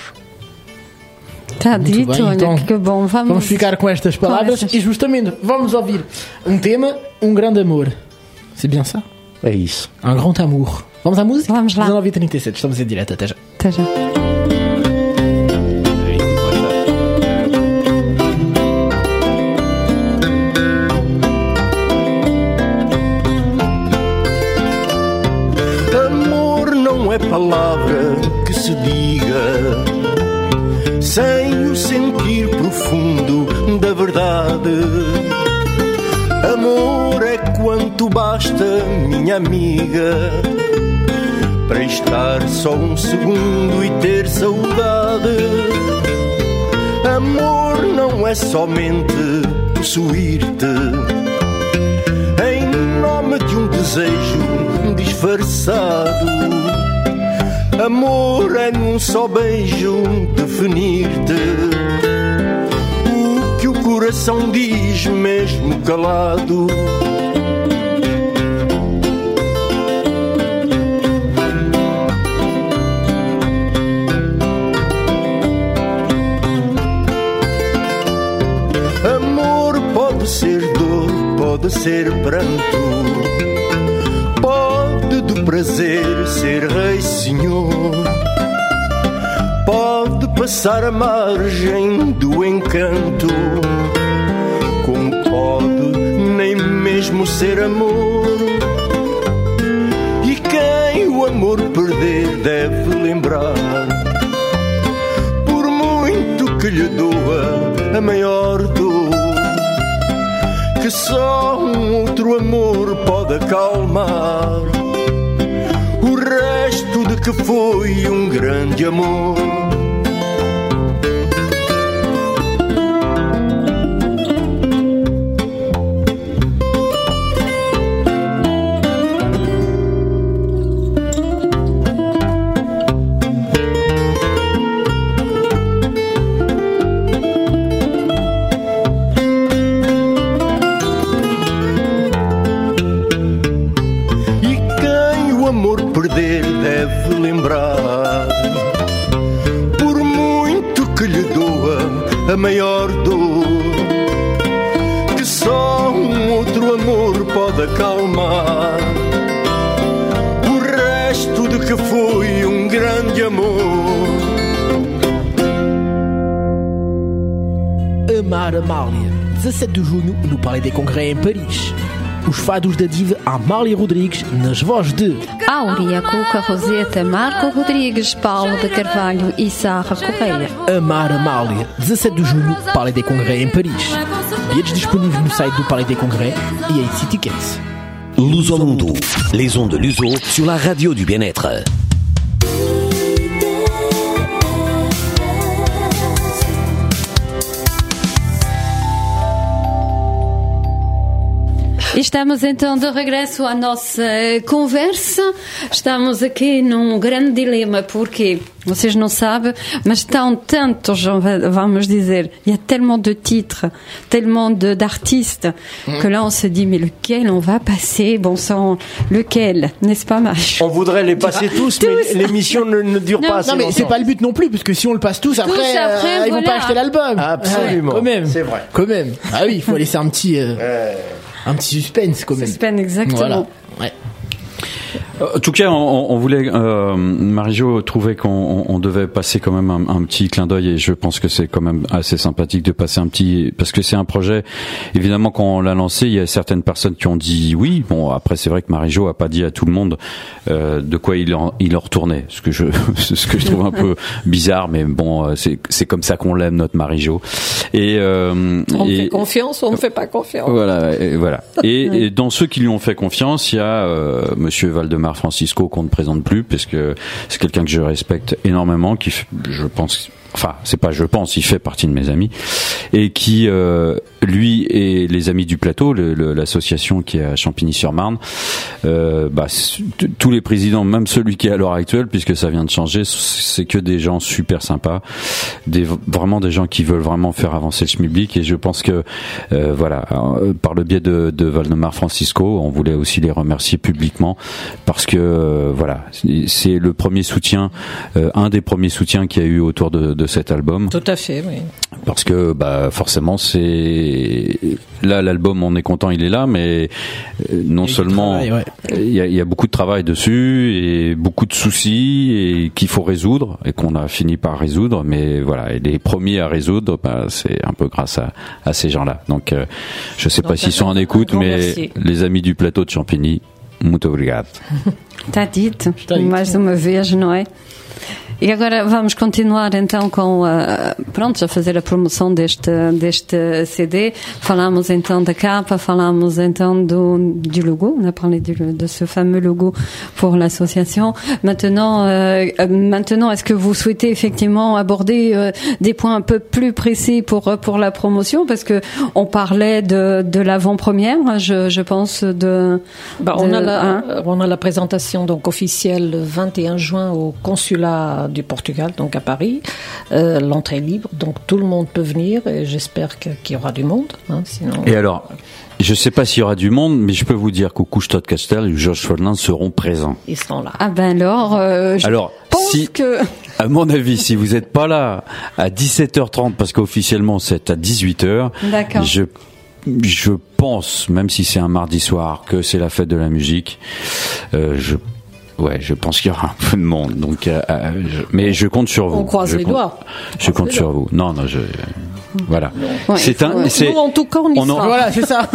Está dito, bem, olha então, que bom. Vamos, vamos ficar com estas palavras com e justamente vamos ouvir um tema, um grande amor. C'est bien ça? É isso. Un grand amour. Vamos à música? Vamos lá. dezenove e trinta e sete, estamos em direto, até já. Até já. Não é palavra que se diga sem o sentir profundo da verdade. Amor é quanto basta, minha amiga, para estar só um segundo e ter saudade. Amor não é somente possuir-te em nome de um desejo disfarçado. Amor é num só beijo definir-te o que o coração diz mesmo calado. Amor pode ser dor, pode ser pranto, do prazer ser rei senhor, pode passar a margem do encanto, como pode nem mesmo ser amor. E quem o amor perder deve lembrar, por muito que lhe doa a maior dor, que só um outro amor pode acalmar o resto de que foi um grande amor. Deve lembrar, por muito que lhe doa a maior dor, que só um outro amor pode acalmar o resto de que foi um grande amor. Amar Amália, dezessete de junho, no Palais des Congrès em Paris. os fados da diva Amália Rodrigues nas vozes de Áurea Cuca Roseta, Marco Rodrigues, Paulo de Carvalho e Sarra Correia. Amar Amália, dezassete de junho, Palais des Congrès em Paris. Bilhetes disponíveis no site do Palais des Congrès e a City Tickets. Luso Mundo, les ondes de Luso sur la radio du bien-être. Estamos então de regresso à nossa conversa. Estamos aqui num grande dilema, porque vocês não sabem, mas estão tantos, vamos dizer, il y a tellement de titres, tellement de, d'artistes, que là on se dit, mais lequel on va passer? Bon sang, lequel, n'est-ce pas, Marie? On voudrait les passer tous, tous, mais l'émission ne, ne dure non, pas assez Non, mais longtemps. c'est pas le but non plus, parce que si on le passe tous, après, tous, après euh, ils voilà. vont pas acheter l'album. Absolument. Ouais, quand même. C'est vrai. Quand même. Ah oui, il faut laisser un petit, euh, Euh, un petit suspense, quand même. Suspense, exactement. Voilà. Ouais. En tout cas, on, on voulait, euh, Marie-Jo trouvait qu'on on, on devait passer quand même un, un petit clin d'œil, et je pense que c'est quand même assez sympathique de passer un petit, parce que c'est un projet, évidemment, quand on l'a lancé, il y a certaines personnes qui ont dit oui. Bon, après, c'est vrai que Marie-Jo a pas dit à tout le monde euh, de quoi il en, il en retournait, ce que je, ce que je trouve un peu bizarre, mais bon, c'est, c'est comme ça qu'on l'aime, notre Marie-Jo. Et, euh, On me et, fait confiance ou on me fait pas confiance. Voilà, et voilà. Et, et dans ceux qui lui ont fait confiance, il y a euh, Monsieur Valdemar Francisco, qu'on ne présente plus, parce que c'est quelqu'un que je respecte énormément, qui, je pense, enfin, c'est pas je pense, il fait partie de mes amis, et qui, euh, lui et les Amis du Plateau, le, le, l'association qui est à Champigny-sur-Marne, euh, bah, tous les présidents, même celui qui est à l'heure actuelle, puisque ça vient de changer, c'est que des gens super sympas, des, vraiment des gens qui veulent vraiment faire avancer le schmilblick, et je pense que, euh, voilà, par le biais de, de Valdemar Francisco, on voulait aussi les remercier publiquement, parce que, euh, voilà, c'est le premier soutien, euh, un des premiers soutiens qu'il y a eu autour de, de cet album. Tout à fait, oui. Parce que, bah, forcément, c'est là l'album, on est content, il est là, mais non seulement il ouais. y, a, il y a beaucoup de travail dessus et beaucoup de soucis et qu'il faut résoudre et qu'on a fini par résoudre, mais voilà, et les premiers à résoudre, bah, c'est un peu grâce à, à ces gens-là. Donc, euh, je sais Donc, pas s'ils sont en écoute, mais merci. Les Amis du Plateau de Champigny, muito obrigado. Está dito, mais uma vez, não é? E agora vamos continuar então com a, pronto, a fazer a promoção deste, deste C D. Falamos então da capa, falamos então do, du logo, on a parlé du, de ce fameux logo pour l'association. Maintenant, euh, maintenant, est-ce que vous souhaitez effectivement aborder euh, des points un peu plus précis pour, pour la promotion? Parce que on parlait de, de l'avant-première, je, je pense de... Bah, de on, a la, hein? on a la présentation donc officielle le vingt et un juin au consulat du Portugal, donc à Paris. Euh, l'entrée est libre, donc tout le monde peut venir et j'espère que, qu'il y aura du monde. Hein, sinon... Et alors, je ne sais pas s'il y aura du monde, mais je peux vous dire qu'au Couche-Tot Castel et Georges Fernand seront présents. Ils seront là. Ah ben alors, euh, je alors, pense si, que... à mon avis, si vous n'êtes pas là à dix-sept heures trente, parce qu'officiellement c'est à dix-huit heures, D'accord. je je pense, même si c'est un mardi soir, que c'est la fête de la musique. Euh, je Ouais, je pense qu'il y aura un peu de monde. Donc, euh, je, mais je compte sur vous. On croise je les compte, doigts. Je compte sur vous. Non, non, je. Voilà. Ouais, c'est un. Ouais. C'est, Nous, en tout cas, on y on sera. En, Voilà, c'est ça.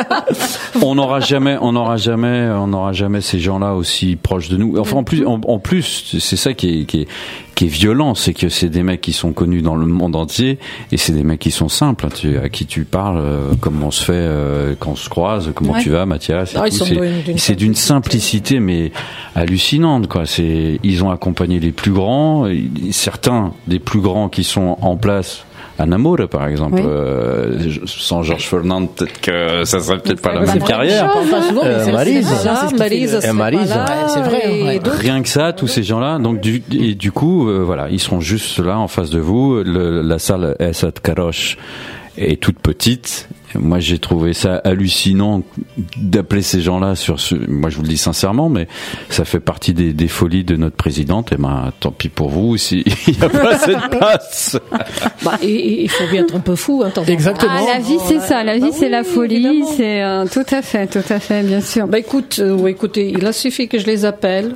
on n'aura jamais, on n'aura jamais, on n'aura jamais ces gens-là aussi proches de nous. Enfin, en plus, en, en plus, c'est ça qui est, qui est, qui est violent, c'est que c'est des mecs qui sont connus dans le monde entier et c'est des mecs qui sont simples, hein, tu, à qui tu parles, euh, comme on se fait euh, quand on se croise, comment ouais. tu vas, Mathias. Ah, tout, c'est, d'une, d'une c'est d'une simplicité, mais hallucinante, quoi. C'est, ils ont accompagné les plus grands, certains des plus grands qui sont en place. À Namur, par exemple, oui. euh, sans Georges Fernand, peut-être que ça serait peut-être pas la même carrière. Euh, Maryse, Maryse, c'est Maryse, c'est vrai. Ouais. Rien que ça, tous ces gens-là. Donc du et du coup, euh, voilà, ils seront juste là en face de vous. Le, la salle Esat Karosh est toute petite. Moi, j'ai trouvé ça hallucinant d'appeler ces gens-là sur ce. Moi, je vous le dis sincèrement, mais ça fait partie des, des folies de notre présidente. Et ben, tant pis pour vous s'il n'y a pas cette place. Bah, et, il faut bien être un peu fou, hein, exactement. Ah, la vie, c'est ça. La vie, bah, c'est oui, la folie. Évidemment. C'est euh, tout à fait, tout à fait, bien sûr. Bah, écoute, euh, écoutez, il a suffi que je les appelle.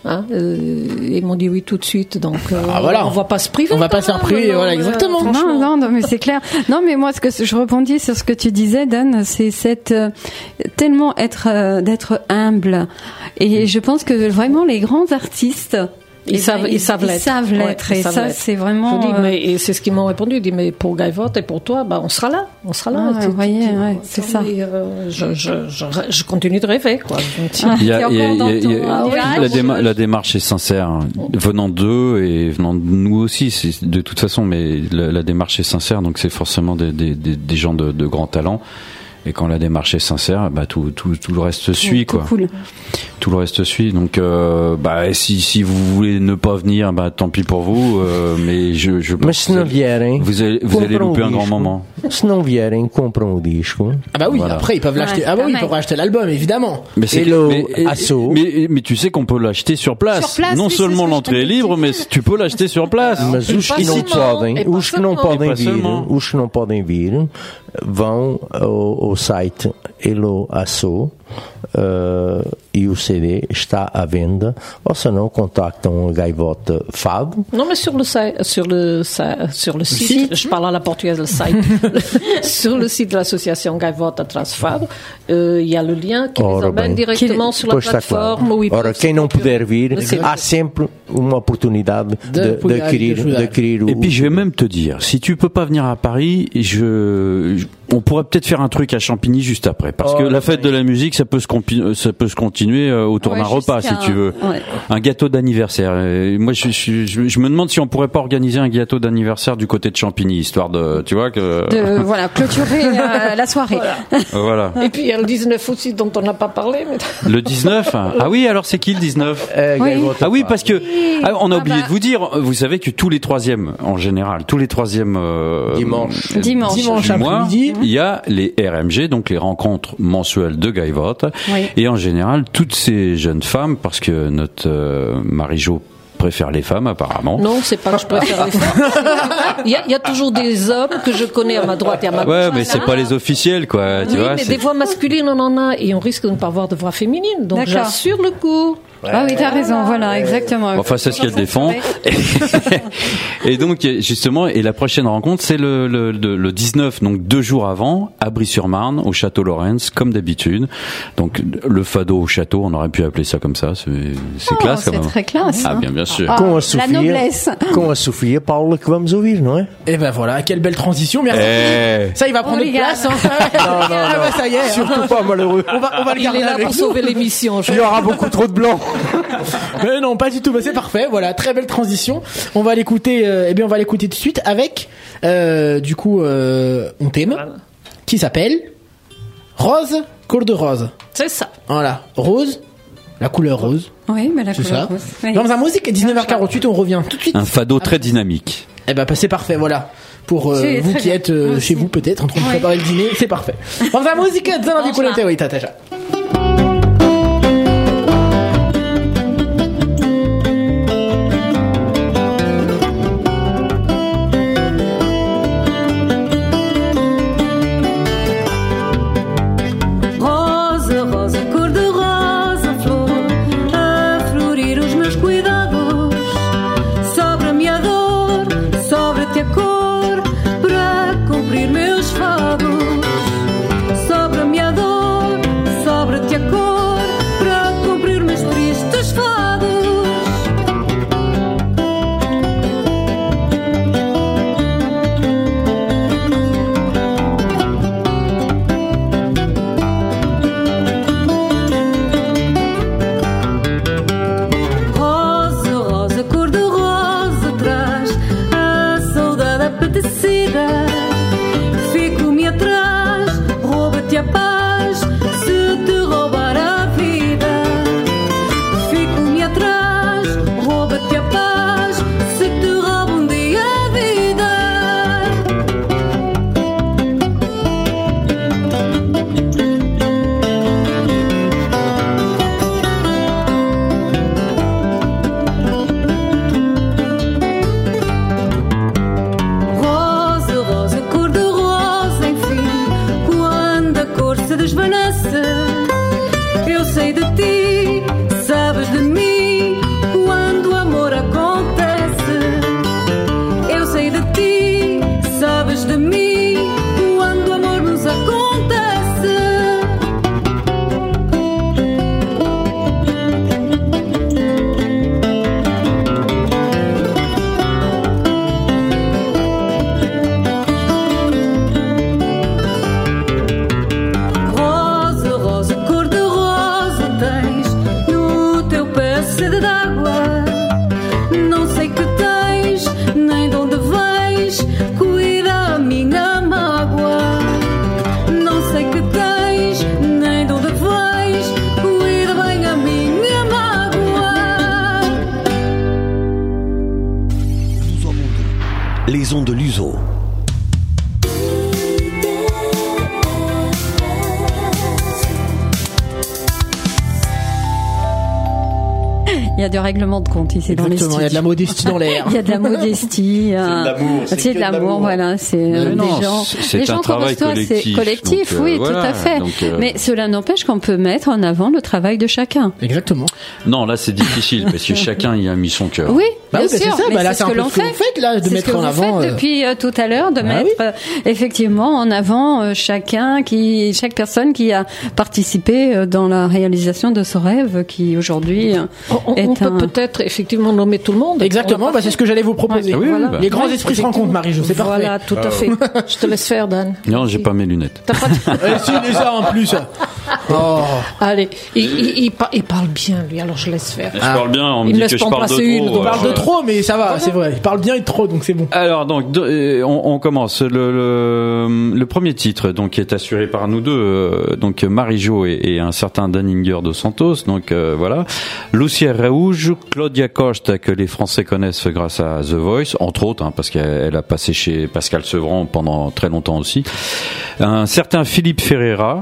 Hein, euh, ils m'ont dit oui tout de suite, donc euh, ah, voilà. on va pas se priver. On va pas se priver, voilà, exactement. Euh, non, non, non, mais c'est clair. Non, mais moi, ce que je rebondis sur ce que tu disais, Dan, c'est cette euh, tellement être euh, d'être humble. Et je pense que vraiment les grands artistes. Ils, ils savent, ils, ils savent l'être. Ils savent l'être. Ouais, et ça, l'être. C'est vraiment. Je dis, mais, et c'est ce qu'ils m'ont répondu. Ils disent, mais pour Gaivotte et pour toi, bah, on sera là. On sera là. Ah, vous voyez, ouais, c'est ça. Et, euh, je, je, je, je continue de rêver, quoi. Il y a, il y a, il y a, il y a, ah, ouais. la, déma- la démarche est sincère, hein. Venant d'eux et venant de nous aussi, c'est de toute façon, mais la, la démarche est sincère, donc c'est forcément des, des, des, des gens de, de grand talent. Et quand la démarche est sincère, bah tout, tout, tout le reste suit, tout quoi. Cool. Tout le reste suit. Donc, euh, bah, si, si vous voulez ne pas venir, bah, tant pis pour vous. Euh, mais je, je Mas se não vierem, vous allez, vous allez louper un grand moment. Se não vierem, compram o disco. Ah bah oui, voilà. Après ils peuvent l'acheter. Ouais, ah bah oui, ouais. ils peuvent acheter l'album, évidemment. Mais c'est Hello, mais, Asso. mais, mais tu sais qu'on peut l'acheter sur place. Sur place, non oui, seulement c'est l'entrée est libre, mais tu peux l'acheter sur place. Mas os que não podem, os que não podem vir, os que não podem vir, vão ao, ao site Hello Asso. Uh, e o C D está à venda, ou se não contactam a Gaivota Fado. Non, mais sur le site, sur le sur le site, site. Je parle à la portugaise, le site, sur le site de l'association Gaivota Fado, il uh, y a le lien qui Ora les emmène bem, directement sur la plateforme. Claro. Ora, quem não puder vir, há sempre uma oportunidade de, de, de adquirir, de adquirir o. Et puis je vais même te dire, si tu peux pas venir à Paris, je, je on pourrait peut-être faire un truc à Champigny juste après, parce oh, que la fête oui. de la musique, ça peut se compi- ça peut se continuer autour ouais, d'un repas, si tu veux. Ouais. Un gâteau d'anniversaire. Et moi, je, je, je, je me demande si on pourrait pas organiser un gâteau d'anniversaire du côté de Champigny, histoire de, tu vois que. De, voilà, clôturer euh, la soirée. Voilà. voilà. Et puis il y a le dix-neuf aussi dont on n'a pas parlé. Mais... Le dix-neuf. Ah oui, alors c'est qui le dix-neuf euh, oui. Ah oui, parce que ah, on a ah oublié bah. de vous dire. Vous savez que tous les troisièmes, en général, tous les troisièmes euh, dimanche, dimanche, dimanche du mois, après-midi, il y a les R M G, donc les rencontres mensuelles de Gaivotte. Oui. Et en général, toutes ces jeunes femmes, parce que notre euh, Marie-Jo préfère les femmes apparemment. Non, c'est pas que je préfère les femmes. Il y, a, il y a toujours des hommes que je connais à ma droite et à ma gauche. Ouais, mais c'est pas les officiels, quoi. Oui, tu vois, mais c'est... des voix masculines, on en a, et on risque de ne pas avoir de voix féminine. Donc D'accord. j'assure le coup. Ouais. Ah oui, t'as raison, voilà, exactement. Enfin, c'est ce qu'elle défend. Et donc, justement, et la prochaine rencontre, c'est le, le, le, le dix-neuf, donc deux jours avant, à Brie-sur-Marne, au Château Lawrence, comme d'habitude. Donc, le fado au château, on aurait pu appeler ça comme ça. C'est, c'est oh, classe, quand même. C'est très classe. Ah, bien, bien sûr. Ah, com a Sofia, la noblesse. Com a Sofia Paula que vamos ouvir, não é? Et ben voilà, quelle belle transition, merci. Eh. Ça, il va prendre oh, de place. Hein. non, non, non. Ah bah, ça y est. Surtout pas malheureux. On va, on va le garder Il est là avec pour nous. sauver l'émission. Il y aura beaucoup trop de blancs. Mais non, pas du tout. Bah, c'est parfait. Voilà, très belle transition. On va l'écouter. Euh, eh bien, on va l'écouter tout de suite avec, euh, du coup, euh, un thème qui s'appelle Rose, couleur de rose. C'est ça. Voilà, rose, la couleur rose. Oui, mais la c'est couleur ça. rose. Oui. Dans la musique, dix-neuf heures quarante-huit, on revient tout de suite. Un fado très dynamique. Eh ben, bah, c'est parfait. Voilà. Pour euh, vous qui bien. êtes euh, chez vous peut-être en train de ouais. préparer le dîner, c'est parfait. Dans la musique, dans la colette, oui, tata. Eu sei de ti, sabes de mim, les ondes de Luso. Il y a du règlement de compte ici. Exactement, dans les studios. il y a de la modestie dans l'air. Il y a de la modestie. C'est de l'amour. C'est, c'est de que l'amour, de l'amour. voilà. C'est Mais euh, non, des gens. c'est les un gens travail qu'on reçoit, collectif, c'est collectif, donc, euh, oui, voilà, tout à fait. donc, euh, Mais cela n'empêche qu'on peut mettre en avant le travail de chacun. Exactement. Non, là c'est difficile parce que chacun y a mis son cœur. Oui, Bah bien oui, bah sûr. c'est ça, mais bah là, c'est c'est ce un que peu l'on ce que vous fait. faites, là, de C'est mettre ce que en vous avant, faites euh, depuis euh, tout à l'heure, de Ah mettre oui. euh, effectivement en avant euh, chacun qui, chaque personne qui a participé euh, dans la réalisation de ce rêve qui aujourd'hui euh, On, est on peut un. peut-être effectivement nommer tout le monde. Exactement, bah, c'est ce que j'allais vous proposer. Ah oui, oui, bah. Les grands Ouais, esprits se effectivement. rencontrent, Marie-Jo, c'est parfait. Voilà, tout à fait. Je te laisse faire, Dan. Non, j'ai pas mes lunettes. T'as pas de- Eh, si, déjà en plus. Oh. Allez, il, il, il, par- il parle bien, lui, alors je laisse faire. Je parle bien, on me Il dit me laisse que je pas en parle de placer une, trop. donc Il parle euh, de trop, mais ça va, c'est vrai. Il parle bien et de trop, donc c'est bon. Alors donc de- euh, on, on commence le, le le premier titre donc est assuré par nous deux euh, donc Marie-Jo et, et un certain Daninger dos Santos donc euh, voilà Lucia Rouge, Claudia Costa que les Français connaissent grâce à The Voice entre autres hein, parce qu'elle elle a passé chez Pascal Sevran pendant très longtemps aussi, un certain Philippe Ferreira,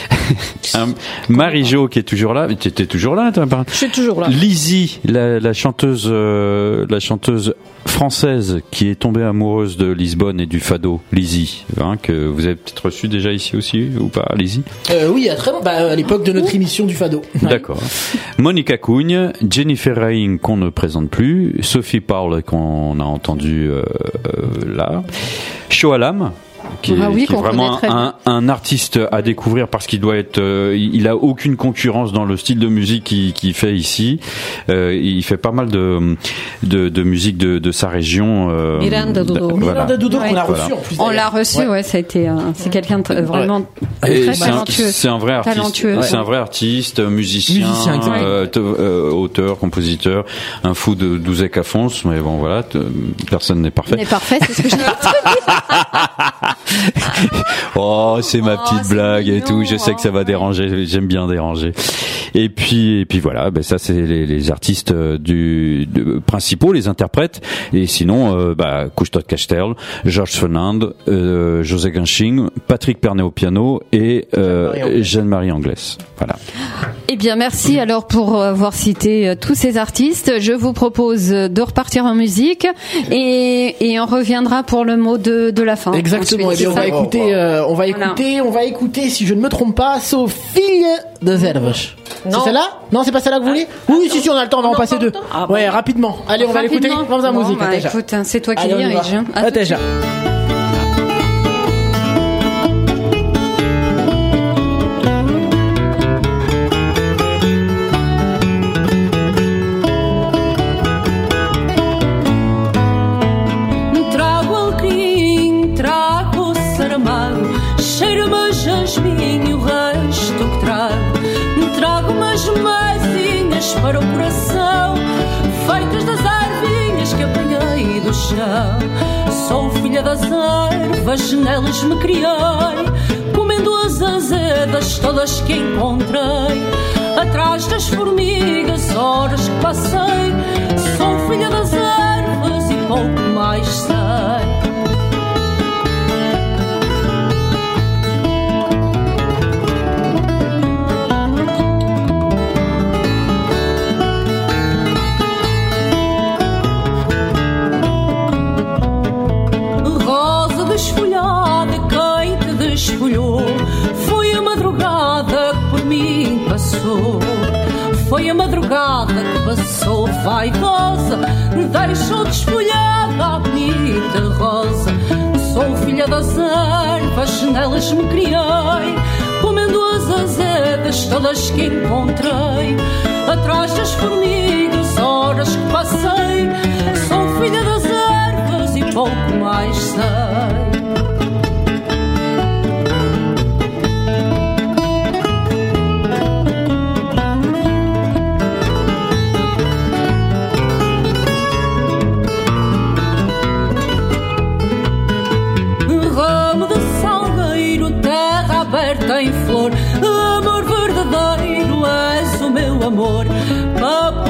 un Marie-Jo qui est toujours là, tu étais toujours là toi, par- Je suis toujours là. Lizzie, la, la chanteuse, euh, la chanteuse française qui est tombée amoureuse de Lisbonne et du fado, Lizzie, hein, que vous avez peut-être reçu déjà ici aussi ou pas, Lizzie? Euh, oui, à très long, bah, à l'époque de notre émission du Fado. D'accord. Monica Kuhn, Jennifer Rain qu'on ne présente plus, Sophie Paul qu'on a entendu euh, euh, là, Shoalam. Qui est, Ah oui, qui est qu'on vraiment connaît très un, un artiste à découvrir parce qu'il doit être, euh, il il a aucune concurrence dans le style de musique qu'il qu'il fait ici. Euh, il fait pas mal de de, de musique de, de sa région. Euh, Miranda Dodo. d- voilà. Miranda Dodo qu'on a Ouais. reçu en plus. On d'ailleurs. l'a reçu, ouais, ça a été, un- c'est quelqu'un de très- vraiment Et très c'est un, talentueux. c'est un vrai artiste. Talentueux, C'est ouais. un vrai artiste, musicien, Musicien, exactement. euh, t- euh, auteur, compositeur, un fou de Douzek Afonso, mais bon voilà, t- personne n'est parfait. On est parfait, c'est ce que je Oh, c'est ma Oh, petite c'est blague et mignon, tout. Je sais que ça va oh, déranger. J'aime bien déranger. Et puis, et puis voilà. Ben ça, c'est les, les artistes euh, du de, principaux, les interprètes. Et sinon, euh, bah, Cousteau Castel, Georges Fernand, euh, José Ganching, Patrick Pernet au piano et euh, Jeanne-Marie Anglès. Voilà. Eh bien, merci alors pour avoir cité euh, tous ces artistes. Je vous propose euh, de repartir en musique et, et on reviendra pour le mot de, de la fin. Exactement. Ensuite, Et bien, on c'est va ça écouter, euh, on va Voilà. écouter, on va écouter, si je ne me trompe pas, Sophie de Zervach. C'est Non. celle-là? Non, c'est pas celle-là que vous voulez? Oui, si, si, on a le temps, on va en Non, passer pas deux. le temps. Ah, bon. Ouais, rapidement. Allez, on va l'écouter. Rapidement. Vamos à Bon, musique, bah, déjà. écoute, hein, c'est toi qui Allez, on y dirige. va. hein. À tout de Déjà. suite. Trago alecrim, trago saramago, cheiro-me a jasmim e o resto que trago. Trago umas meizinhas para o coração, feitas das ervinhas que apanhei do chão. Sou filha das ervas, nelas me criei, comendo as azedas todas que encontrei. Atrás das formigas, horas que passei, sou filha das ervas e pouco mais sei. Rosa desfolhada, quem te desfolhou? Foi a madrugada que por mim passou. Foi a madrugada que passou, vaidosa, deixou desfolhada a bonita rosa. Sou filha das ervas, nelas me criei, comendo as azedas todas que encontrei. Atrás das formigas, horas que passei, sou filha das ervas e pouco mais sei. Ramo de salgueiro, terra aberta em flor, amor verdadeiro, és o meu amor. Papo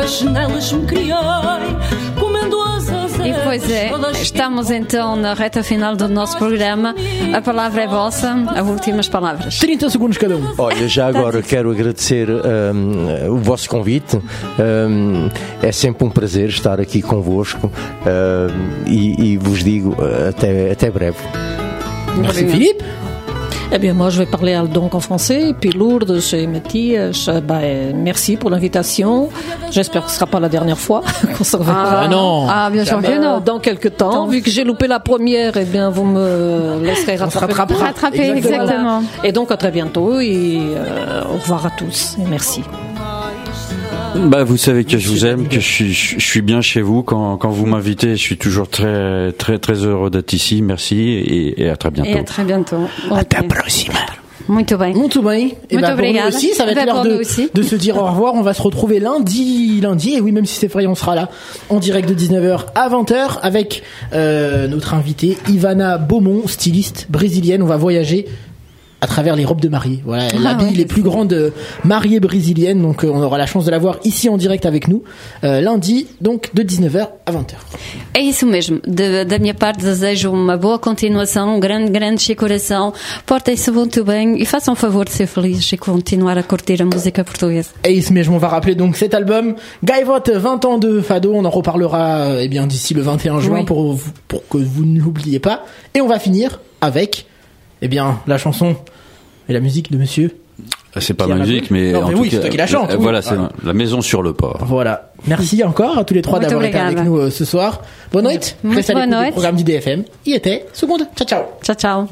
pelas janelas me criei, comendo asas. E pois é, estamos então na reta final do nosso programa. A palavra é vossa, as últimas palavras. trinta segundos cada um. Olha, já agora quero agradecer um, o vosso convite. Um, é sempre um prazer estar aqui convosco um, e, e vos digo até, até breve. Merci Philippe. Eh bien, moi, je vais parler donc en français. Et puis Lourdes et Mathias, bah, merci pour l'invitation. J'espère que ce ne sera pas la dernière fois qu'on se reverra. Ah non. Ah, bien sûr que non. Dans quelques temps. Tant. Vu que j'ai loupé la première, eh bien, vous me laisserez rattraper. rattraper exactement. exactement. Et donc, à très bientôt et euh, au revoir à tous. Et merci. Bah, vous savez que je vous aime, que je suis, je suis bien chez vous. Quand, quand vous m'invitez, je suis toujours très, très, très heureux d'être ici. Merci et, et à très bientôt. Et à très bientôt. Okay. Até a próxima. Muito bem. Muito bem. Et bah, pour nous aussi, ça va être l'heure de, de se dire au revoir. On va se retrouver lundi, lundi. Et oui, même si c'est férié, on sera là en direct de dix-neuf heures à vingt heures avec euh, notre invitée Ivana Beaumont, styliste brésilienne. On va voyager à travers les robes de mariée. Voilà, elle ah habille ouais, les plus grandes mariées brésiliennes, donc euh, on aura la chance de la voir ici en direct avec nous, euh, lundi, donc de dix-neuf heures a vingt heures. É isso mesmo, de, da minha parte desejo uma boa continuação, um grande, grande coração, portem-se muito bem e façam o favor de ser felizes e continuar a curtir a música portuguesa. É isso mesmo, on va rappeler donc cet album, Gaivote, vingt ans de Fado, on en reparlera eh bien d'ici le vingt et un juin oui. pour, pour que vous ne l'oubliez pas, et on va finir avec eh bien la chanson et la musique de monsieur. C'est pas ma musique, mais, non, mais en oui, tout c'est cas, toi qui la chante. Euh, oui. Voilà, c'est ah. la maison sur le port. Voilà. Merci encore à tous les trois d'avoir été avec nous euh, ce soir. Bonne nuit. Restez à l'écoute du programme d'I D F M. Il était seconde. Ciao, ciao. Ciao, ciao.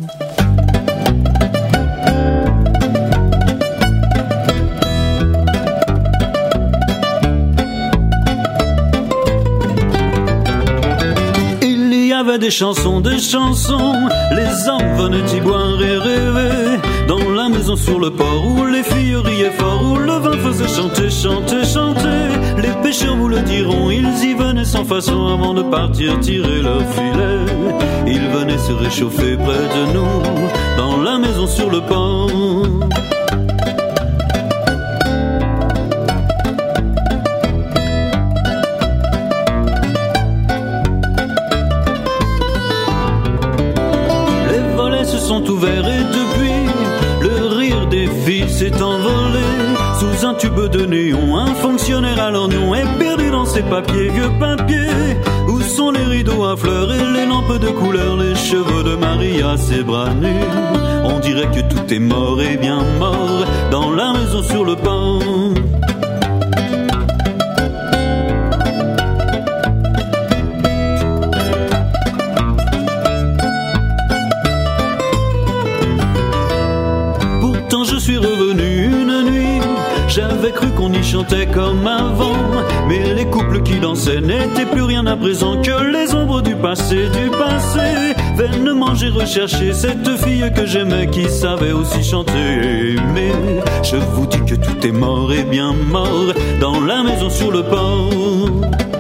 Il y avait des chansons, des chansons, les hommes venaient y boire et rêver. Dans la maison sur le port où les filles riaient fort, où le vin faisait chanter, chanter, chanter. Les pêcheurs vous le diront, ils y venaient sans façon avant de partir tirer leur filet. Ils venaient se réchauffer près de nous, dans la maison sur le port. Sont ouverts et depuis le rire des filles s'est envolé sous un tube de néon. Un fonctionnaire à l'oignon est perdu dans ses papiers, vieux papiers. Où sont les rideaux à fleurs et les lampes de couleur, les cheveux de Maria, ses bras nus? On dirait que tout est mort et bien mort dans la maison sur le port. J'avais cru qu'on y chantait comme avant, mais les couples qui dansaient n'étaient plus rien à présent que les ombres du passé, du passé. Vainement j'ai recherché cette fille que j'aimais, qui savait aussi chanter et aimer. Je vous dis que tout est mort et bien mort dans la maison sur le port.